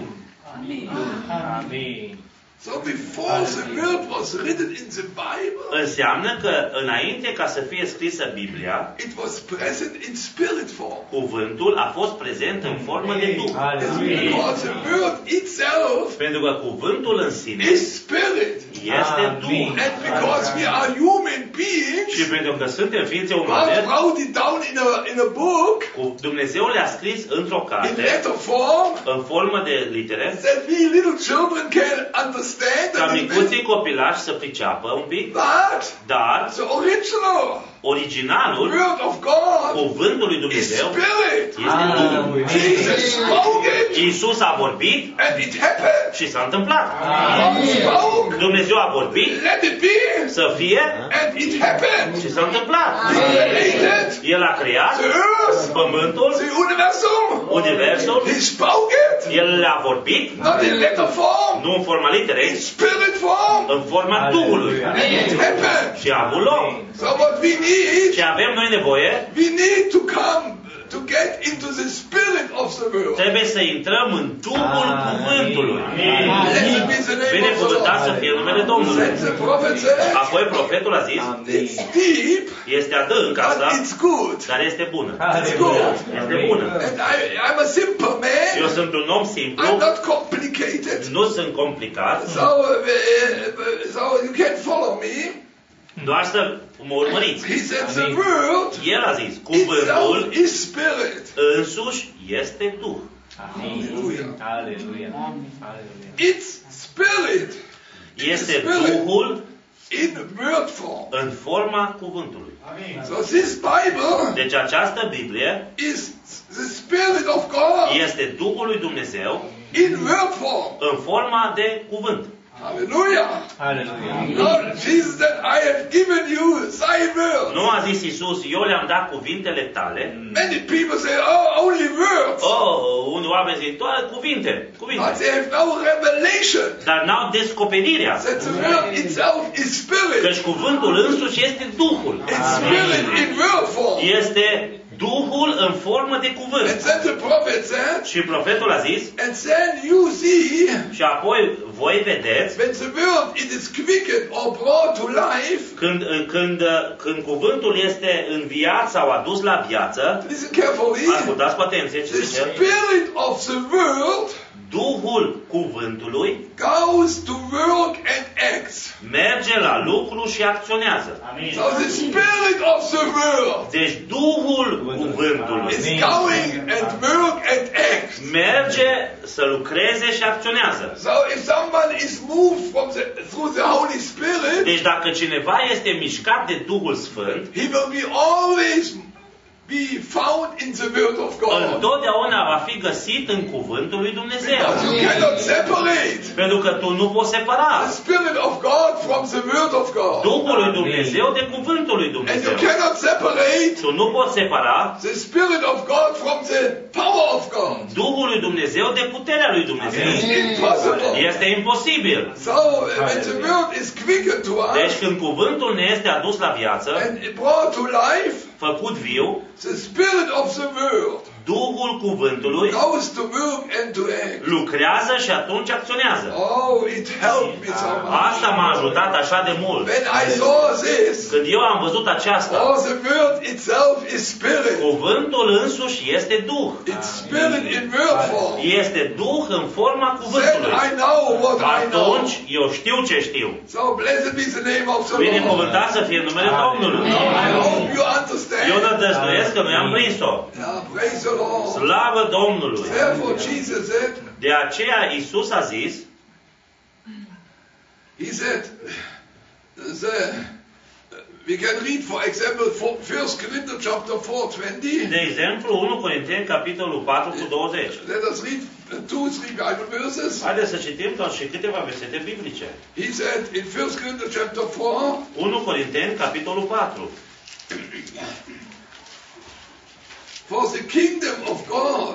Amin. So before the word was written in the Bible, Înseamnă că înainte ca să fie scrisă Biblia, it was present in spirit form. cuvântul a fost prezent în formă de Duh. Because the word itself Pentru că cuvântul în sine is spirit. este Duh. And because we are human beings, Și pentru că suntem ființe God umane, wrote it down in a, in a book, cu- Dumnezeu le-a scris într-o in carte, letter form, în formă de litere, that we little children can understand. ca a little bit. micuții copilași să priceapă un pic, But dar the original originalul, word of God cuvântul lui is Dumnezeu, spirit. este Duh. Jesus spoke it, Iisus a vorbit and it happened. și s-a întâmplat. God spoke, Dumnezeu a vorbit let it be, să fie and it happened. și s-a întâmplat. He created El a creat the earth, pământul, the universum. universul, He spoke it, El le-a vorbit, not in letter form, nu în forma literei, in spirit form, în forma Duhului. and it happened. Și a avut loc. So what we need, Ce avem noi nevoie, we need to come to get into the spirit of the world. trebuie să intrăm în Duhul cuvântului. Blessed be the name of the Binecuvântat să Lord. fie numele Domnului. Then the prophet said, Apoi profetul a zis, it's deep, este adânc but asta, it's good. dar este bună. It's good. Este bună. And I, I'm a simple man. Eu sunt un om I'm simplu, not complicated. nu sunt complicat, So, uh, uh, so you can follow me. doar să mă urmăriți. He said the word El a zis, cuvântul itself is spirit. însuși este Duh. Hallelujah. Aleluia. Aleluia. It's spirit Este Duhul in word form. în forma cuvântului. So this Bible Deci această Biblie is the spirit of God este Duhul lui Dumnezeu in word form. în forma de cuvânt. Hallelujah. Aleluia. Lord Jesus said, I have given you thy word. Nu a zis Iisus, eu le-am dat cuvintele tale. Many people say, oh, only words. Oh, unii oameni zic, doar cuvinte, But cuvinte. they have no revelation Dar n-au descoperirea. that the word itself is spirit. Căci cuvântul însuși este Duhul. It's spirit in word form. Este Duhul în formă de And cuvânt. then the prophet said, Și profetul a zis, and then you see, și apoi voi vedeți, when the word it is quickened or brought to life, când, când, când cuvântul este înviat sau adus la viață, listen carefully, ascultați cu atenție ce the zice, spirit of the word Duhul cuvântului goes to work and acts. merge la lucru și acționează. So the spirit of the word Deci Duhul cuvântului is going and work and acts. merge să lucreze și acționează. So if someone is moved from the, through the Holy Spirit, Deci dacă cineva este mișcat de Duhul Sfânt, he will be always be found in the word of God. întotdeauna va fi găsit în cuvântul lui Dumnezeu. Because you cannot separate Pentru că tu nu poți separa the Spirit of God from the word of God. Duhul lui Dumnezeu de cuvântul lui And you Dumnezeu. cannot separate Tu nu poți separa the Spirit of God from the power of God. Duhul lui Dumnezeu de puterea lui Dumnezeu. It's impossible. Este imposibil. So when the word is quickened to Deci us când cuvântul ne este adus la viață, and brought to life, făcut viu, the Spirit of the word Duhul cuvântului goes to work and to act. lucrează și atunci acționează. Oh, it helped me so much. Asta m-a ajutat așa de mult. When I saw this, Când eu am văzut aceasta, oh, the word itself is spirit. cuvântul însuși este Duh. It's spirit in word form. Este Duh în forma Then cuvântului. I know what I know. Atunci eu știu ce știu. So blessed be the name of the Lord. Binecuvântat să fie numele Domnului. I hope you understand. Eu nădăjduiesc că noi am prins-o. Yeah, praise the Lord. Slavă Domnului! Therefore Jesus said, De aceea Iisus a zis, he said, the, we can read for example First Corinthians chapter four twenty. de exemplu, unu Corinteni, capitolul patru cu douăzeci. Let us read two, three Bible verses. Haideți să citim doar și câteva versete biblice. He said in First Corinthians chapter four, unu Corinteni, capitolul patru. for the kingdom of God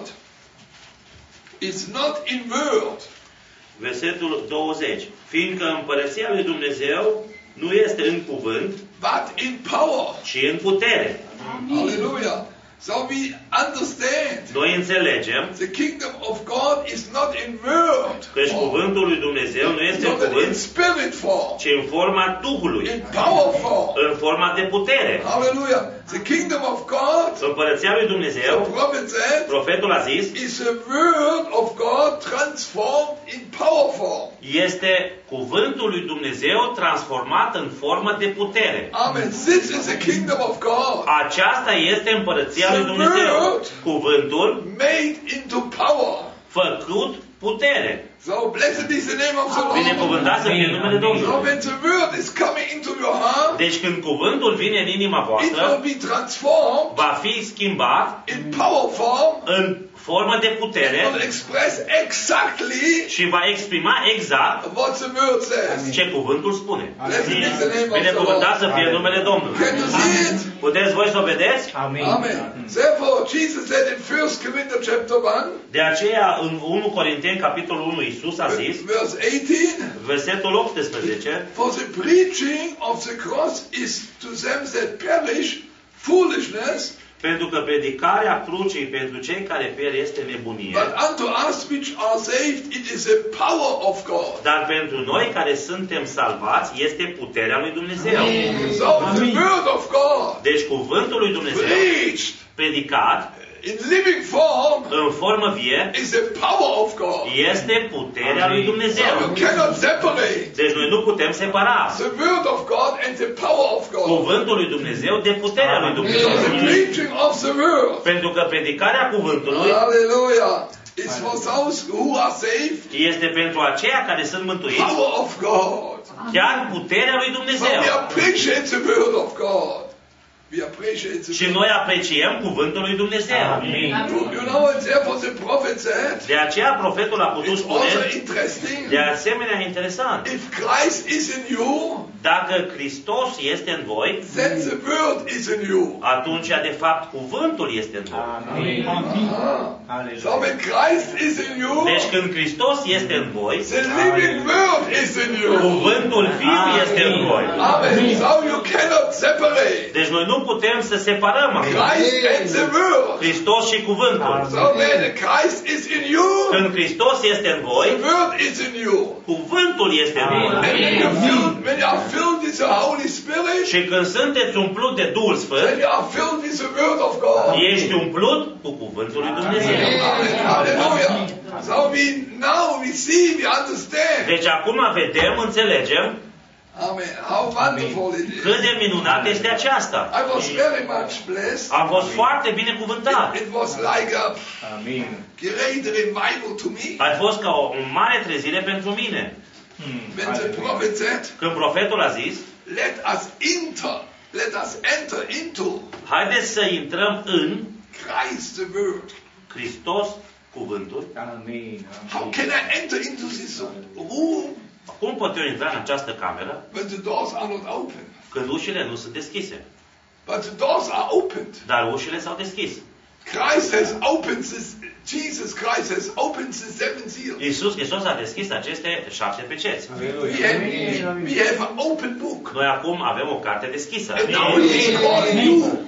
is not in word, Versetul douăzeci. Fiindcă împărăția lui Dumnezeu nu este în cuvânt, but in power. ci în putere. Hallelujah. So we understand Noi înțelegem the kingdom of God is not in word, că și cuvântul lui Dumnezeu nu este în not in cuvânt, spirit form, ci în forma Duhului, in power form. în forma de putere. Hallelujah. The kingdom of God, Împărăția lui the Dumnezeu, prophet said, profetul a zis, is the word of God transformed in power form. este cuvântul lui Dumnezeu transformat în formă de putere. Amen. This is the kingdom of God. Aceasta este împărăția lui Dumnezeu. Cuvântul Made into power. făcut putere. So blessed is the name of the Lord. Binecuvântat să fie numele So Domnului. when the word is coming into your heart, Deci când cuvântul vine în inima it will voastră, be transformed va fi schimbat in power form. în formă de It putere will express exactly și va exprima exact what the word says. ce cuvântul spune. Blessed is the name of the Binecuvântat să Lord. fie numele Domnului. Can you see it? Puteți voi să o vedeți? Amin. Amen. Therefore, Jesus said in First Corinthians chapter one, De aceea în unu Corinteni, capitolul unu, Iisus a zis, verse eighteen, versetul optsprezece, for the preaching of the cross is to them that perish foolishness, pentru că predicarea crucii pentru cei care pierd este nebunie, but unto us which are saved it is the power of God. dar pentru noi care suntem salvați este puterea lui Dumnezeu. So the word of God Deci cuvântul lui Dumnezeu preached predicat in living form în formă vie is the power of God. este puterea lui So Dumnezeu. you cannot separate Deci noi nu putem separa the word of God and the power of God. cuvântul lui Dumnezeu de puterea lui Dumnezeu. The preaching of the word, Pentru că predicarea cuvântului hallelujah, is for those who are saved, este pentru aceia care sunt mântuiți, power of God. chiar puterea lui So Dumnezeu. we appreciate the word of God. We appreciate the Și noi apreciem cuvântul lui Dumnezeu. You know, and therefore the prophet said, De aceea profetul a putut it's spune, also interesting, de asemenea interesant, if Christ is in you, dacă Hristos este în voi, then the word is in you. atunci de fapt cuvântul este în voi. Ah. So when Christ is in you, Deci când Hristos este în voi, the living word is in you. cuvântul viu este în voi. Amen. So you cannot separate Deci noi nu putem să separăm acum Christ and the word. Hristos și cuvântul. So when Christ is in you, Când Hristos este în voi, the word is in you. cuvântul este în voi. And when you, filled, when you are filled with the Holy Spirit, Și când sunteți umplut de Duhul then Sfânt, you are filled with the word of God. ești umplut cu cuvântul lui Dumnezeu. Amen. Hallelujah. So we now we see, we understand. Deci acum vedem, înțelegem Amen. How wonderful it is. cât de minunat este aceasta. I was very much blessed. Am fost foarte binecuvântat. It, it was like a great revival to me A fost ca o, o mare trezire pentru mine. when the prophet said, Când profetul a zis, "Let us enter, let us enter into haideți să intrăm în Christ the Word." Hristos, cuvântul. How can I enter into this room Cum pot eu intra în această cameră when the doors are not open? când ușile nu sunt deschise? But the doors are opened. Dar ușile s-au deschis. Christ has opened this. Jesus Christ has opened the seven seals. Iisus Hristos a deschis aceste șapte peceți. We have, we, we have an open book. Noi acum avem o carte deschisă. And now he is calling you.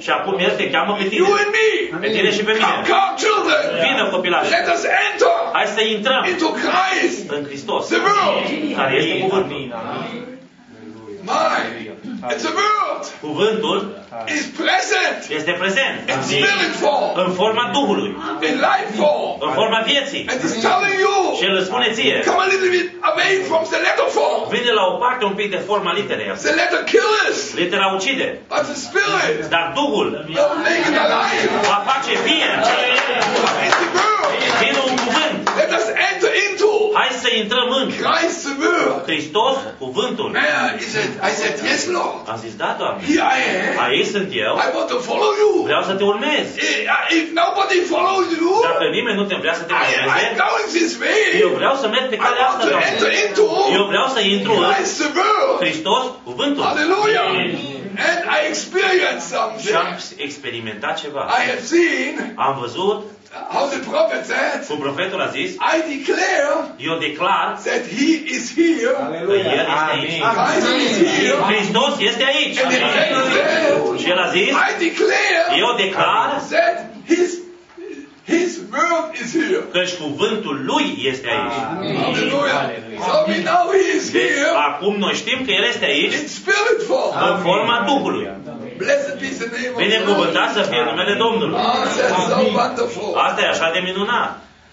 Și acum El te cheamă pe tine. You and me. Pe tine și pe mine. Come, come, children. Vină, copilași. Let us enter Hai să intrăm into Christ, în Hristos, the world. care este cuvântul. My, it's a word. Cuvântul Is present este prezent in spirit form, în forma Duhului, in life form, în forma vieții. and it's telling you, Și El îți spune ție, come a little bit away from the letter form. vine la o parte un pic de forma literei. The letter kills, Litera ucide, but the spirit dar Duhul will make it alive. va face vie. What is the word? Vine un cuvânt. Let us enter into Hai să intrăm în Christ the word. Hristos, cuvântul. Man, he said, I said, yes, Lord. Am zis, da, Doamne, Here I am. aici sunt eu, I want to follow you. vreau să te urmez. If nobody follows you, Dacă nimeni nu te vrea să te I, urmeze, I'm going this way. eu vreau să merg pe I calea want asta, to Doamne. enter into Eu vreau să intru în Christ the word. Hristos, cuvântul. Hallelujah. And I experienced Și am something. experimentat ceva. I have seen Am văzut how the prophet said, cum profetul a zis, I declare eu declar that he is here. că El este aici. Christ is here. Hristos este aici. And then he said, Și El a zis, I declare eu declar that his his word is here. căci cuvântul Lui este aici. Hallelujah. So we know he is Deci, here acum noi știm că El este aici in spirit form. în forma Duhului. Blessed be the name of the Lord. Binecuvântat să fie numele Domnului. Ah, that's so wonderful. Asta e așa de minunat.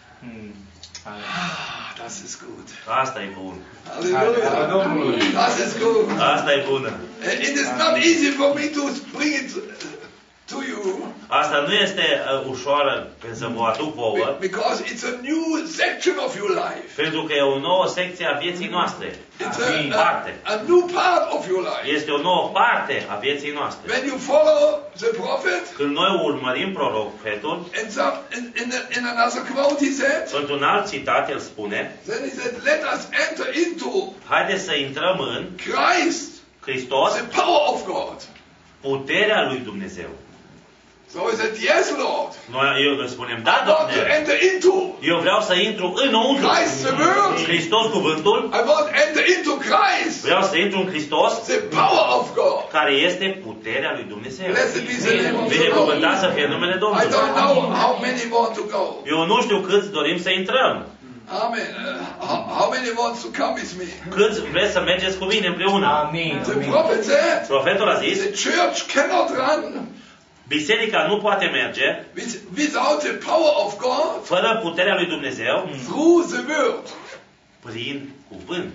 Ah, das ist gut. Asta e bun. Hallelujah. Das ist gut. Asta e bună. Uh, It is not easy for me to bring it to you Asta nu este uh, ușoară când să vă aduc vouă, be- because it's a new section of your life. pentru că e o nouă secție a vieții noastre. It's a, Parte. a, a new part of your life. Este o nouă parte a vieții noastre. When you follow the prophet, Când noi urmărim profetul, and some, in, in, a, in another quote he said, într-un alt citat el spune, then he said, let us enter into haideți să intrăm în Christ, Hristos, the power of God. puterea lui Dumnezeu. So he said, yes, Lord. Noi eu îi spunem, da, I want to Doamne, enter into eu vreau să intru înăuntru. Christ the word. Hristos cuvântul, I want to enter into Christ, vreau să intru în Hristos, the power of God. care este puterea lui Dumnezeu. Blessed be the name of the Lord. Binecuvântat să fie numele I Domnului. don't know how many want to go. Eu nu știu câți dorim să intrăm. Amen. Uh, how, how many wants to come with me? Câți vreți să mergeți cu mine împreună? The prophet said, Profetul a zis, the church cannot run biserica nu poate merge with, without the power of God fără puterea lui Dumnezeu through the word. prin cuvânt.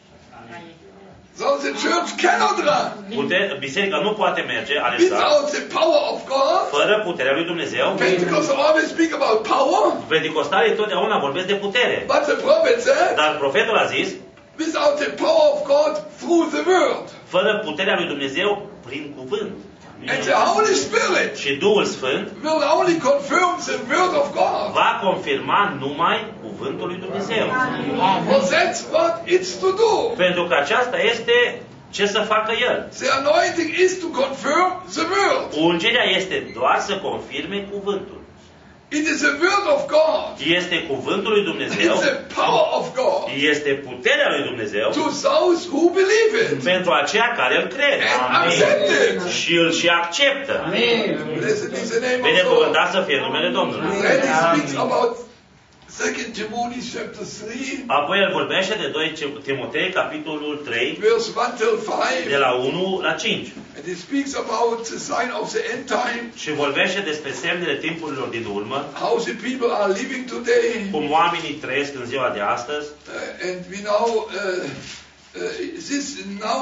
So the church cannot run Pute- biserica nu poate merge, Alexandru, without the power of God. fără puterea lui Dumnezeu. Pentecost always speak about power, Pentecostalii totdeauna vorbesc de putere. but the prophet said, Dar profetul a zis, without the power of God through the word. fără puterea lui Dumnezeu prin cuvânt. And the Holy Spirit Și Duhul Sfânt will only confirm the word of God. va confirma numai cuvântul lui Dumnezeu. For that's what it's to do. Pentru că aceasta este ce să facă El. The anointing is to confirm the word. Ungerea este doar să confirme cuvântul. It is the word of God. Este cuvântul lui Dumnezeu, It's the power of God este puterea lui Dumnezeu to those who believe it pentru aceia care îl cred. and accept it. Și îl și acceptă. Blessed be the name of the Lord. Binecuvântat să fie numele Domnului. Then he speaks about Second Timothy chapter three, Apoi el vorbește de doi Timotei, capitolul trei, verse one till de five, la unu la cinci. and he speaks about the sign of the end time, Și vorbește despre semnele timpurilor din urmă, how the people are living today, cum oamenii trăiesc în ziua de astăzi. uh, and we know uh, uh, this now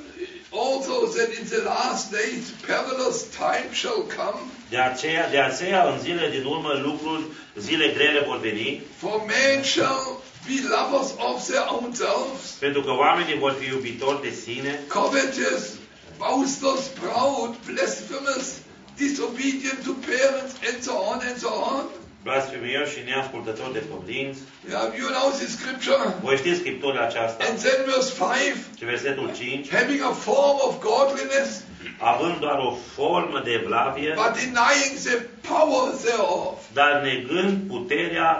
also that in the last days perilous time shall come. De aceea, de aceea, în zilele din urmă, lucruri, zile grele vor veni, For men shall be lovers of their own selves, pentru că oamenii vor fi iubitori de sine, covetous, boasters, proud, blasphemous, disobedient to parents, and so on and so on. blasfemioși și neascultători de părinți. Yeah, you know the scripture. Voi știți scriptura aceasta? And then verse five, Și versetul cinci, having a form of godliness, având doar o formă de evlavie, but denying the power thereof. dar negând puterea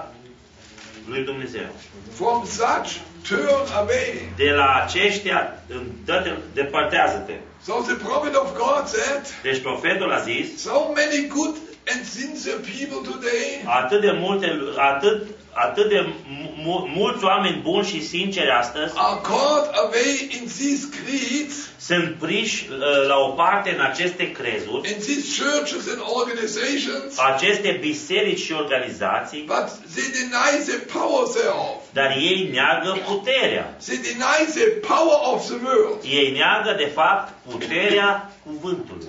lui Dumnezeu. From such turn away. De la aceștia, dă-te- depărtează-te. So the prophet of God said, Deci profetul a zis, so many good and sincere people today atât de multe, atât, atât de mu- mulți oameni buni și sinceri astăzi are caught away in these creeds, sunt priși uh, la o parte în aceste crezuri, in these churches and organizations, aceste biserici și organizații, but they deny the power thereof. dar ei neagă puterea. They deny the power of the word. Ei neagă, de fapt, puterea cuvântului.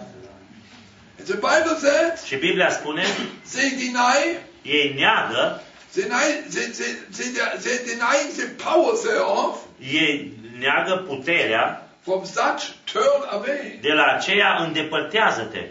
And the Bible said, Și Biblia spune, they deny, ei neagă, they deny, they, they, they, they deny the power thereof, ei neagă puterea, from such turn away. de la aceea îndepărtează-te.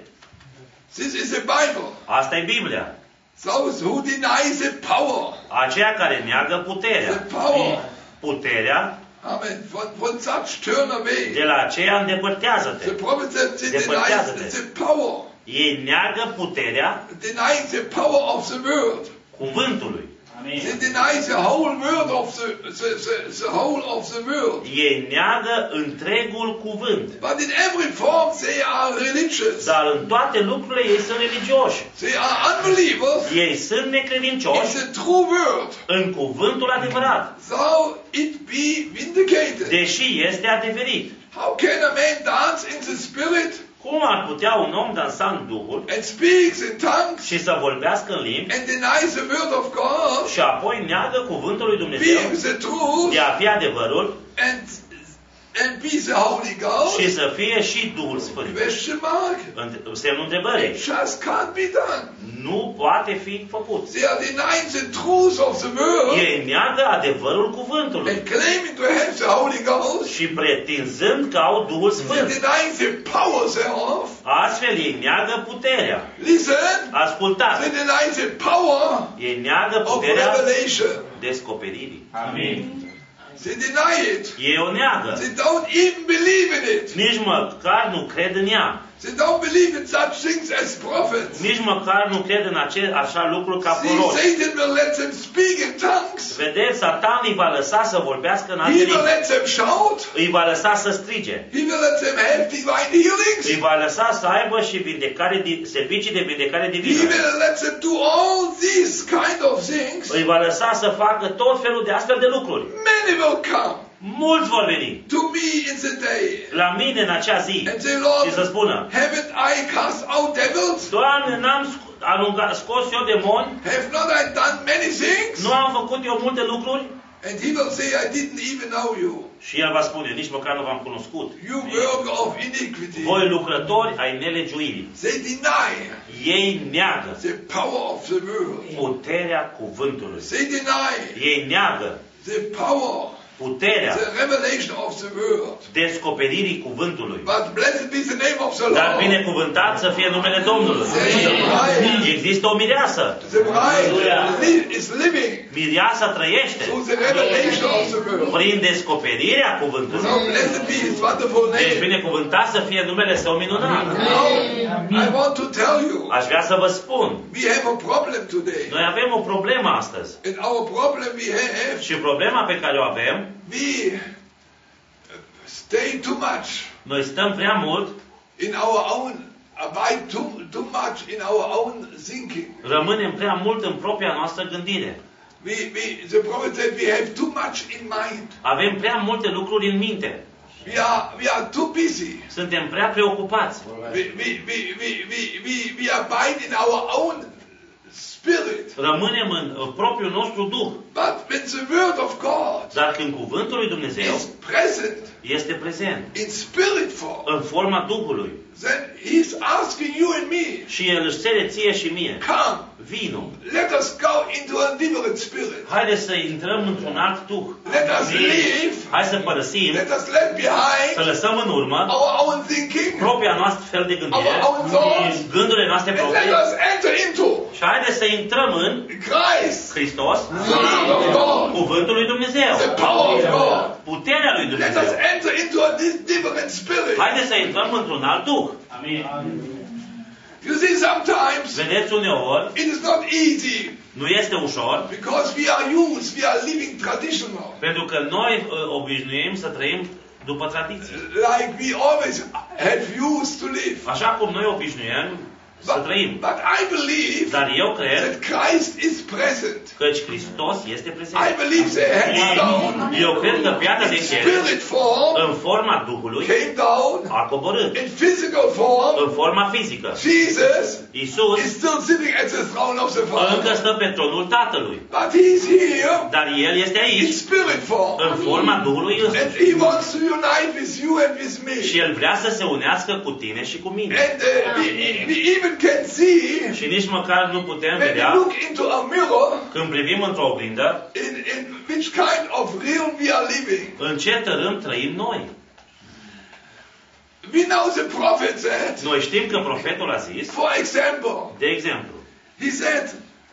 This is the Bible. Asta e Biblia. Those who deny the power, Aceea care neagă the puterea. power, Puterea, amen, from, from such turn away. de la aceea The îndepărtează-te. prophet said they deny Depărtează-te. the power, Ei neagă puterea denying the power of the word. cuvântului. They deny the whole word of the, the, the, the whole of the word. Ei neagă întregul cuvânt. But in every form they are religious. Dar în toate lucrurile ei sunt religioși. They are unbelievers Ei sunt in necredincioși the true word. în cuvântul adevărat, Though it be vindicated. deși este adeverit. How can a man dance in the spirit Cum ar putea un om dansa în Duhul and speaks in tongues și să vorbească în limbi and denies the word of God, și apoi neagă cuvântul lui Dumnezeu being the truth de a fi adevărul and and be the Holy Ghost? și să fie și Duhul Sfânt? Question mark. Între- Semnul întrebării. It just can't be done. Nu poate fi făcut. They are denying the truth of the word Ei neagă adevărul cuvântului and claiming to have the Holy Ghost. și pretinzând că au Duhul They Sfânt. denying the power thereof. Astfel ei neagă puterea. Listen. Ascultați! They deny the power Ei neagă of puterea revelation. descoperirii. Amin. They deny it. Ei o neagă. They don't even believe in it. Nici măcar nu cred în ea. They don't believe in such things as prophets. Nici măcar nu cred în ace, așa lucruri ca See, proroci. Satan will let them speak in tongues. Vedeți, Satan îi va lăsa să vorbească în alte He will limbi. let them shout. Îi va lăsa să strige. He will let them have divine healings. Îi va lăsa să aibă și vindecare, di- servicii de vindecare He divină. will let them do all these kind of things. Îi va lăsa să facă tot felul de astfel de lucruri. Many will come Mulți vor veni to me in the day la mine în acea zi and say, și să Lord, spună: haven't I cast out devils? Doamne, n-am sc- aruncat, scos eu demoni? Have not I done many things? Nu am făcut eu multe lucruri? And he will say, I didn't even know you. Și el va spune: nici măcar nu v-am cunoscut. You worker of iniquity. Voi lucrători ai nelegiuirii. They deny Ei neagă the power of the word. puterea cuvântului. They deny Ei neagă the power, puterea the revelation of the word. descoperirii cuvântului. But blessed be the name of the Dar Lord. binecuvântat să fie numele Domnului. There is a bride. Există o mireasă. The bride li- is living Mireasa trăiește through the revelation of the word. prin descoperirea cuvântului. So blessed be his wonderful Deci name. binecuvântat să fie numele Său minunat. Now, I want to tell you, Aș vrea să vă spun, we have a problem today. noi avem o problemă astăzi. And our problem we have, Și problema pe care o avem, we stay too much noi stăm prea mult, in our own, abide too, too much in our own thinking. rămânem prea mult în propria noastră gândire. We, we, the prophet said we have too much in mind. Avem prea multe lucruri în minte. We are, we are too busy. Suntem prea preocupați. We, we, we, we, we, we, we abide in our own spirit. Rămânem în, în propriul nostru duh. But when the word of God Dar când cuvântul lui Dumnezeu is present este prezent in spirit form, în forma Duhului then he's asking you and me, și El își cere ție și mie: come, vino, let us go into a different spirit. haideți să intrăm într-un alt duh. Let us leave, Hai să părăsim, let us let să behind lăsăm în urmă our own thinking, propria noastră fel de gândire, our own thoughts, gândurile noastre and let proprii us enter into și haideți să intrăm în Christ, Hristos, the word of God, cuvântul lui Dumnezeu, the power of God. puterea lui Let Dumnezeu. us enter into a di- different spirit. Haideți să intrăm într-un alt duh. You see, sometimes Vedeți, uneori it is not easy nu este ușor, because we are used, we are living traditional. pentru că noi uh, obișnuim să trăim după tradiție. like we always have used to live. Așa cum noi obișnuim să But, trăim. but I believe Dar eu cred that Christ is present. căci Hristos este prezent. I believe the headstone Eu cred că piatra de in cer, spirit form în forma Duhului, came down a coborât. in physical form. În forma fizică. Jesus Iisus is still sitting at the throne of the încă Father. stă pe tronul Tatălui. But he's here Dar El este in aici, spirit form. în forma Duhului And însuși. he wants to unite with you and with me. Și El vrea să se unească cu tine și cu mine. And uh, we, we even can see Și nici măcar nu putem when we vedea, look into a mirror când privim într-o oglindă, in, in which kind of realm we are living. în ce tărâm trăim noi. We know the prophet said, Noi știm că profetul a zis, for example, de exemplu, he said,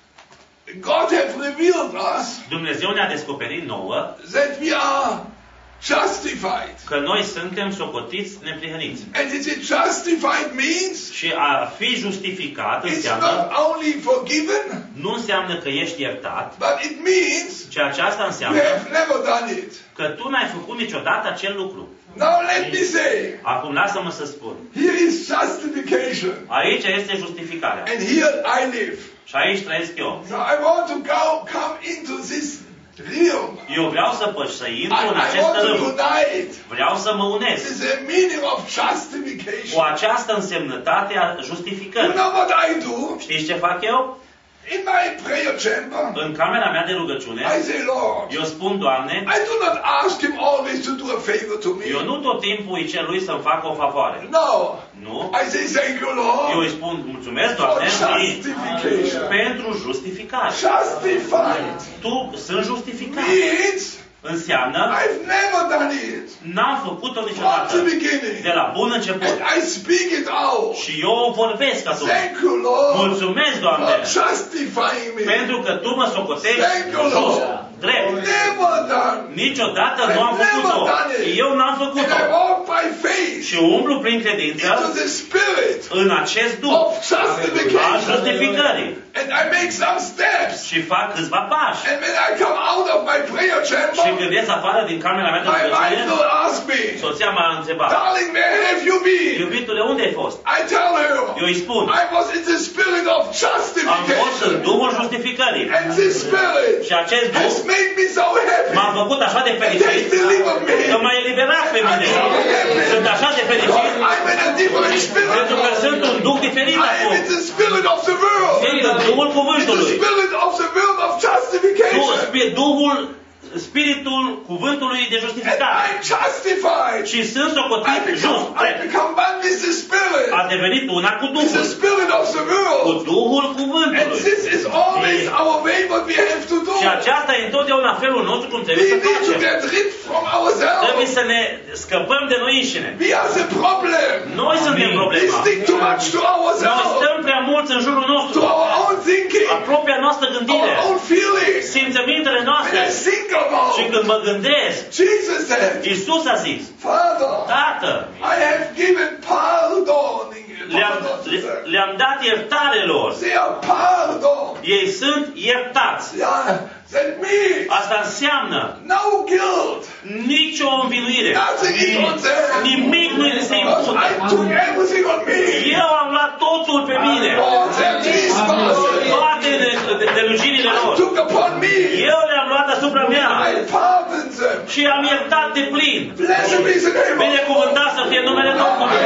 God have revealed us Dumnezeu ne-a descoperit nouă that we are justified. că noi suntem socotiți neprihăniți. And is it justified means Și a fi justificat it's înseamnă, not only forgiven, nu înseamnă că ești iertat, but it means ci aceasta you înseamnă have never done it. că tu n-ai făcut niciodată acel lucru. Now let me say, Acum lasă-mă să spun. here is justification. Aici este justificarea. And here I live. Și aici trăiesc eu. So I want to go come into this realm. Eu vreau să păși, să I, intru în I acest want to tărâm. unite. Vreau să mă This unesc is the meaning of cu justification. această însemnătate a You justificării. know what I do? Știți ce fac eu? In my prayer chamber, În camera mea de rugăciune, I say, Lord, eu spun, Doamne, I do not ask him always to do a favor to me. eu nu tot timpul îi cer lui să-mi facă o favoare. No. Nu? I say, thank you, Eu îi Lord, spun, mulțumesc, for Doamne, justification. pentru justificare. Justified Tu sunt justificat. means Înseamnă, I've never done it n-am făcut-o from niciodată. the beginning. De la bun început. And I speak it out. Și eu o vorbesc atunci. Thank you, Lord, Mulțumesc, Doamne, for justifying me. pentru că Tu mă socotești Thank you, just, Lord. drept. Never done. Niciodată nu am făcut-o. Eu n-am And făcut-o. I walk by faith Și umblu prin credință into the spirit în acest duh of al justification. justificării. And I make some steps. Și fac câțiva pași. And when I come out of my prayer Și chamber, când ies afară din camera mea de my wife rugăciune, will ask me, soția m-a întrebat, darling, where have you been? iubitule, unde ai fost? I tell her, Eu îi spun, I was in the spirit of am fost în justification. Duhul justificării. And this spirit Și acest has Duh made me so m-a happy. făcut așa de It has fericit delivered me. că m-a eliberat pe mine. Sunt așa de fericit Because I'm in a different spirit. pentru că sunt un duh diferit I am acum. in the spirit of the world. Sunt în Duhul In the cuvântului. spirit of the world of Du- justification. spi- Duhul, spiritul cuvântului de And justificare. I'm justified. Și sunt I socotit just, become, I become one with the spirit. a devenit una cu With the Duhul, spirit of the cu world. Duhul And cuvântului. this is always our way what we have to do. Și aceasta e întotdeauna felul nostru cum trebuie We să need to facem. get rid from Trebuie ourselves. să ne scăpăm de noi înșine. We are the problem. Noi suntem We problema. stick too much to Noi ourselves, stăm prea mulți în jurul to nostru, our own thinking, la propria noastră gândire, our own feelings. simțămintele When noastre. I think about, Și când mă gândesc, Jesus said, Iisus a zis, Father, Tată, I have given pardon. le-am, le, le-am dat iertare lor. They are pardon. Ei sunt iertați. Yeah, that means Asta înseamnă no guilt. nicio învinuire. Nothing is on them. Nimic nu îi se Because impune. I took everything on me. Eu am luat totul pe mine. All their trespasses Toate de- de- deluziunile I lor. took upon me. Eu le-am luat asupra mea. I pardoned them. Și am iertat de plin. Blessed be the name of Binecuvântat să fie numele Domnului.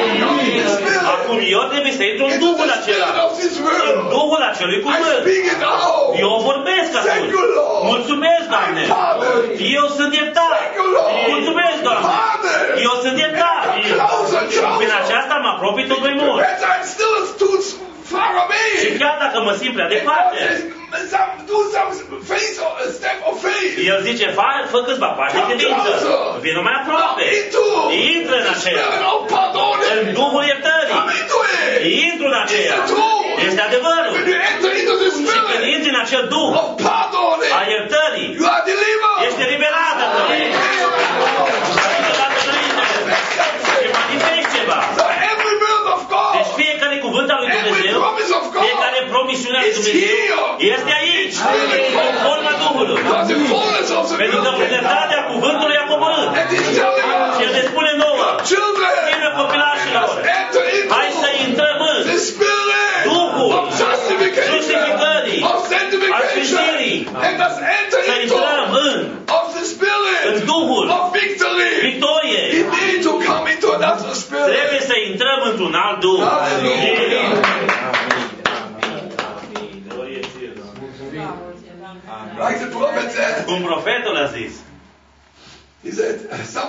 the Spirit. Acum eu trebuie să intru în Into Duhul the acela. spirit of this În world. Duhul acelui I cuvânt. speak it out. Eu vorbesc Thank atunci. you, Lord. Mulțumesc, Doamne. I'm pardoned. Eu sunt iertat. Thank you, Lord. Mulțumesc, Doamne. Pardoned. Eu sunt iertat. Closer, Prin closer. aceasta mă apropii tot mai mult. But I'm still too far Și away. chiar dacă mă simt prea And God departe, says, some, do some faith or a step of faith. El zice, fă, fă câțiva pași de credință. Vină mai aproape. Into Intră în the aceea. spirit of pardon. În Duhul iertării. Come into it. Intru în aceea. It's the truth. Este adevărul. When you enter into the Și când spirit intri în acel Duh of pardon, a iertării, you are delivered. ești eliberat de trăire. Și manifesti ceva. So every word of Deci God, fiecare cuvânt al lui every Dumnezeu, promise of fiecare God, promisiune a lui is Dumnezeu here. este aici, în forma Duhului. because the fullness of the Pentru că word. plinătatea cuvântului a coborât. And he's telling us, Și El ne spune nouă, children, bine copilașilor, enter hai să into intrăm în the spirit Duhul of justification, justificării, of a sanctification. sfințirii, Let us enter să into intrăm în, of the spirit în Duhul of victory. victorie. We need to come into another Trebuie spirit. să intrăm într-un alt Duh. Hallelujah. Like the prophet said, Cum profetul a zis, he said, some,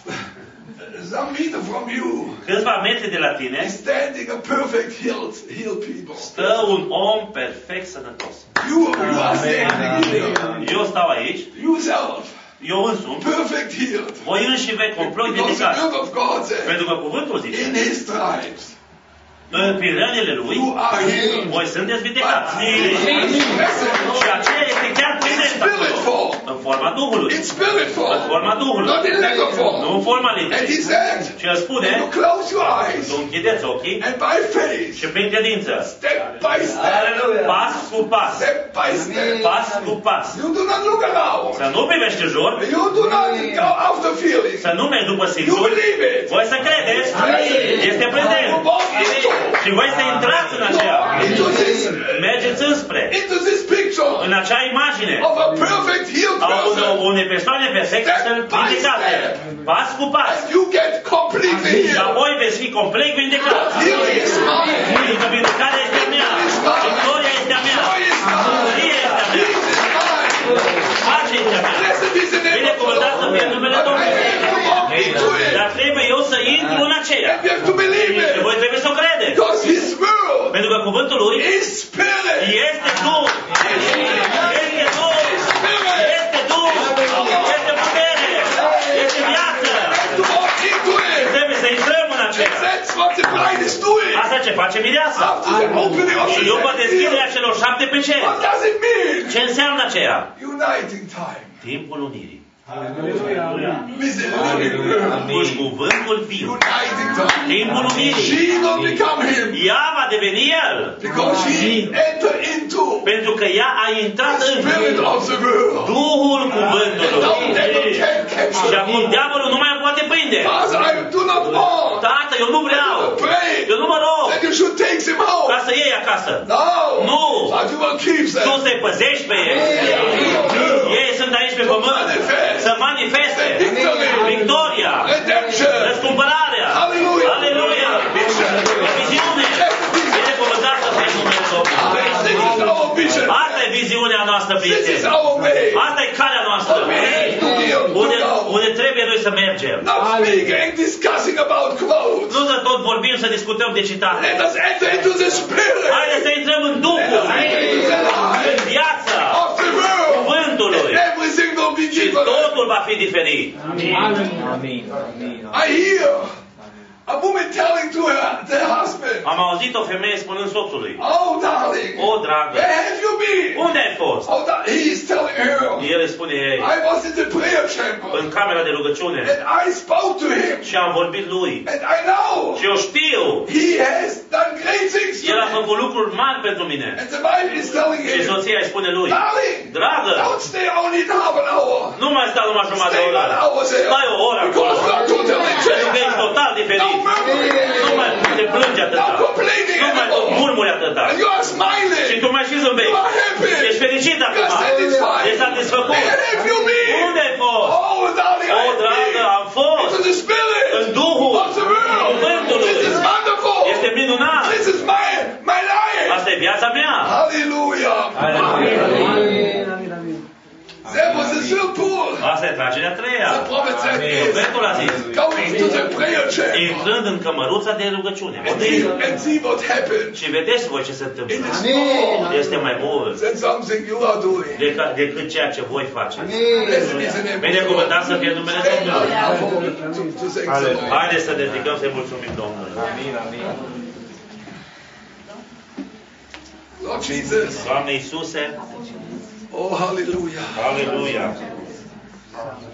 some meter from you câțiva metri de la tine is standing a perfect healed, healed people. stă un om perfect sănătos. You, you are standing here, Eu stau aici, yourself, eu însumi, perfect healed. voi înși vei complet Because the vindecați. word of God says, Pentru că cuvântul zice, in his stripes, prin rănile lui, you are healed. voi sunteți vindecați. But his message Și aceea este chiar in prezent spirit acolo, form, în forma Duhului, in spirit în form, forma Duhului, not in letter nu form. în forma And literei. he said, Și El spune, you close your eyes, tu închideți ochii and by faith, și prin credință, step by step, pas cu pas, step by step, pas cu pas, you do not look around. să nu privești în jur, You do not go after feelings. să nu mergi după You simțuri, believe it. voi să credeți, este You prezent. walk into, Și voi să intrați în aceea, into this, mergeți înspre, into this picture în acea imagine of a perfect healed a unor- person. unei persoane perfecte să vindecate, pas cu pas. And you get completely Și healed. apoi veți fi complet vindecați. Healing is mine. Pentru că vindecarea este a mea, victoria este a mea, Joy is mine. bucuria este a mea, Peace is mine. pacea este a mea. Blessed is the name of the Binecuvântat să fie Lord. numele But I Domnului. have to walk into it. Dar trebuie eu să intru în aceea. And you have to believe Și voi it. trebuie să o credeți. Because his word Pentru că cuvântul lui is spirit. este Duh. Este Duh. Este Duh. Este putere. Este viață. To walk into it. Trebuie să intrăm în aceea. That's what the bride is doing. Asta ce face mireasa. After the opening of Și the după seven deschiderea seals. celor șapte peceri. What does it mean? Ce înseamnă aceea? Uniting time. Timpul unirii. With the living word. Cu cuvântul viu. Uniting time. Timpul unirii. She will become him. Ea va deveni el. Because he entered into Pentru că ea a intrat the în spirit of the world. Duhul And cuvântului. now the devil can Și capture acum me. diavolul nu mai poate prinde. Father, I do not want. Tată, eu nu vreau. Pray Eu nu mă rog that you should take them out. ca să iei acasă. No. Nu. But you will keep Tu them. să-i păzești pe ei. Ei sunt aici pe pământ să manifeste victoria, Redemption. răscumpărarea. Hallelujah. Aleluia. O viziune. Binecuvântat să fie numele Domnului. This is our vision. Asta e viziunea noastră, This is prieteni. our way. Asta e calea noastră. We have to deal to Unde, go. unde trebuie noi să mergem. Not speaking, discussing about quotes. Nu să tot vorbim, să discutăm de citate. Let us enter into the spirit Haideți să intrăm în Duhul, into the în life viața of the world. cuvântului. Everything will be Și different. totul va fi diferit. I hear a woman telling to her, the husband, Am auzit o femeie spunând soțului, oh darling, o dragă, where have you been? unde ai fost? Oh, da- he is telling her, El îi spune ei, I was in the prayer chamber în camera de rugăciune and I spoke to him și am vorbit lui. and I know Și eu știu, he has done great things to el a me. făcut lucruri mari pentru mine. And the wife is telling Și him, soția îi spune lui, darling, dragă, don't stay only half an hour. nu mai stau numai jumătate de Stay oră. one hour there. Stai o oră acolo. Because we are totally Pentru că ești changed. total diferit. No murmuring. Nu mai te plângi atâta. No complaining Nu mai anymore. murmuri atâta. And you are Și smiling. tu mai și zâmbești. You are happy. Ești fericit You acum. are satisfied. Ești satisfăcut. Where have you been? Unde ai fost? Oh, darling, O, I have dragă, been am fost into the spirit în Duhul of the world. cuvântului. This is wonderful. Este minunat. This is my, my life. Asta e viața mea. Hallelujah. There was a third pool. Asta e tragerea a treia. The prophet said is Profetul a zis, going to the prayer chamber intrând în cămăruța de rugăciune. and see, and see what happens. Și vedeți voi ce se întâmplă. It is more Este mai mult than something you are doing. decât, decât ceea ce voi faceți. Blessed is the name of the Binecuvântat să Lord. fie numele Stand up Domnului. now for me to, to thank the Lord. Haideți să ne ridicăm să-i mulțumim Domnului. Lord Jesus. Doamne Iisuse, Oh, hallelujah. aleluia.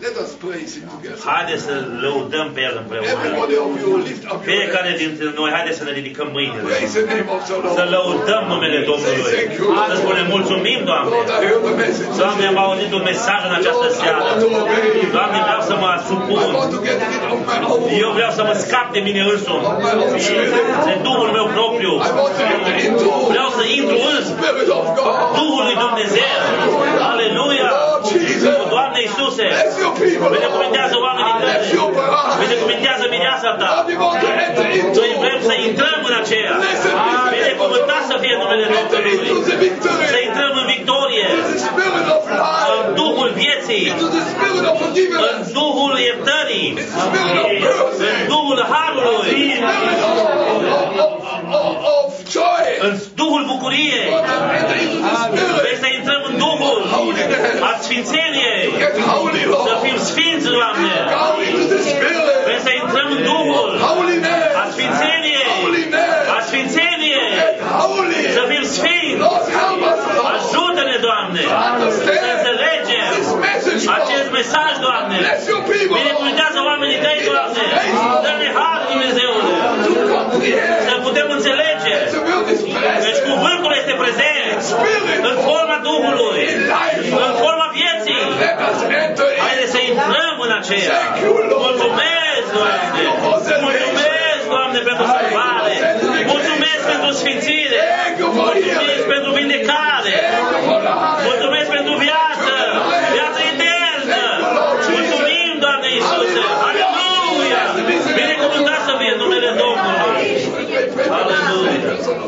Let us praise Him together. Haideți să lăudăm pe El împreună. Everybody of you lift up your Fiecare hands. dintre noi, haideți să ne ridicăm mâinile. Praise the name of the Să Lord. lăudăm numele Domnului. Să spunem mulțumim, Doamne. Lord, I heard the message. Doamne, am auzit un mesaj în această seară. Doamne, vreau să mă supun. I want to get rid of my own. Eu vreau să mă scap de mine însumi. De Duhul meu propriu. I want to enter into Vreau să intru în Spirit of God. Duhul lui Dumnezeu. Aleluia! Lord Jesus. Doamne Iisuse, Bless your people. binecuvintează oamenii Bless tăi. your bride. Binecuvintează mireasa ta. Lord, we want to enter into. Noi vrem să intrăm în aceea. Binecuvântat să fie numele Enter Domnului. into the victory. Să intrăm în victorie. The Spirit of În life. Duhul vieții. Into the Spirit of În forgiveness. Duhul iertării. The Spirit of mercy. În Duhul harului. Spirit of, of, of, of joy. În Duhul bucuriei. Enter into the Spirit. Vrei să intrăm în Duhul al Sfințeniei. Get holy, Să Lord. fim sfinți, Doamne. Go into the Spirit. Vrei să intrăm în Duhul Holiness. al Sfințeniei. Holiness. Al Sfințeniei. Get holy. Să fim sfinți. Lord, help us, Lord. Ajută-ne, Doamne. Să Understand înțelegem this message, acest Lord. mesaj, Doamne. Bless your people, Lord. Binecuvintează oamenii tăi, Doamne. Dă-ne har, Dumnezeule. To comprehend. Să putem înțelege. The word is Deci blessed. cuvântul este prezent. Spirit. În forma Duhului. In life. În forma vieții. Let us enter in. Haideți să intrăm în aceea. Mulțumesc, Doamne. Mulțumesc, Doamne, pentru salvare. Mulțumesc pentru sfințire. Mulțumesc pentru vindecare. Mulțumesc pentru viață. Viață eternă. Mulțumim, Doamne Iisuse. Aleluia. Binecuvântat să fie numele Domnului. Aleluia.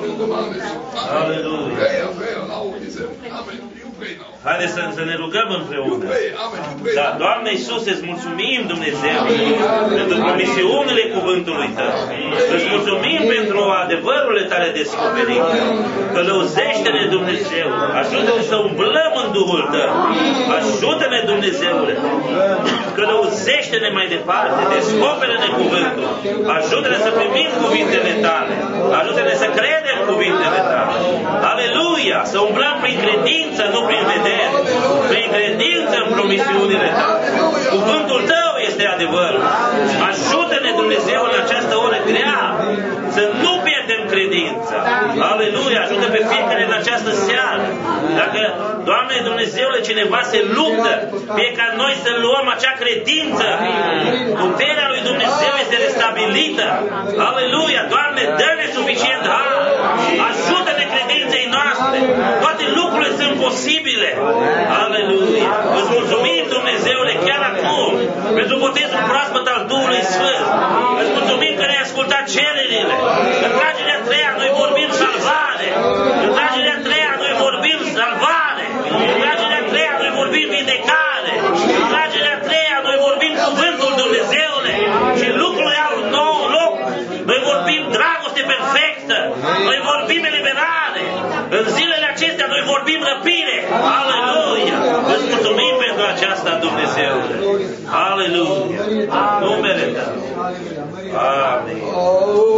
Aleluia. Prayer, prayer. Now is it. Amen. You pray now. Haideți să, să ne rugăm You împreună. pray. Amen. You pray. Da, Doamne Iisuse, îți mulțumim, Dumnezeu, pentru promisiunile cuvântului Tău. Îți mulțumim pentru adevărurile Tale descoperite. Călăuzește-ne, Dumnezeu. Ajută-ne să umblăm în Duhul Tău. Ajută-ne, Dumnezeule. Călăuzește-ne mai departe. Descoperă-ne cuvântul. Ajută-ne să primim cuvintele Tale. Ajută-ne să credem cuvintele Tale. Aleluia! Să umblăm prin credință, nu prin vedere. Prin credință în promisiunile Tale. Cuvântul Tău este adevărul. Ajută-ne, Dumnezeu, în această oră grea să nu pierdem credința. Aleluia! Ajută pe fiecare în această seară. Dacă, Doamne Dumnezeule, cineva se luptă, fie ca noi să luăm acea credință. Puterea lui Dumnezeu este restabilită. Aleluia! Doamne, dă-ne suficient har. Ajută-ne credinței noastre. Toate lucrurile sunt posibile. Aleluia! Îți mulțumim, Dumnezeule, chiar acum, pentru botezul proaspăt al Duhului Sfânt. Îți mulțumim că ne-ai ascultat cererile. În tragerea a treia noi vorbim salvare. În tragerea a treia noi vorbim salvare. În tragerea a treia noi vorbim vindecare. În tragerea a treia noi vorbim cuvântul Dumnezeule. Și lucrurile au nou loc. Noi vorbim dragoste perfectă. Noi vorbim eliberare. În zilele acestea noi vorbim răpire. Aleluia! Îți mulțumim pentru aceasta, Dumnezeule. Aleluia! Numele Tău. Amin.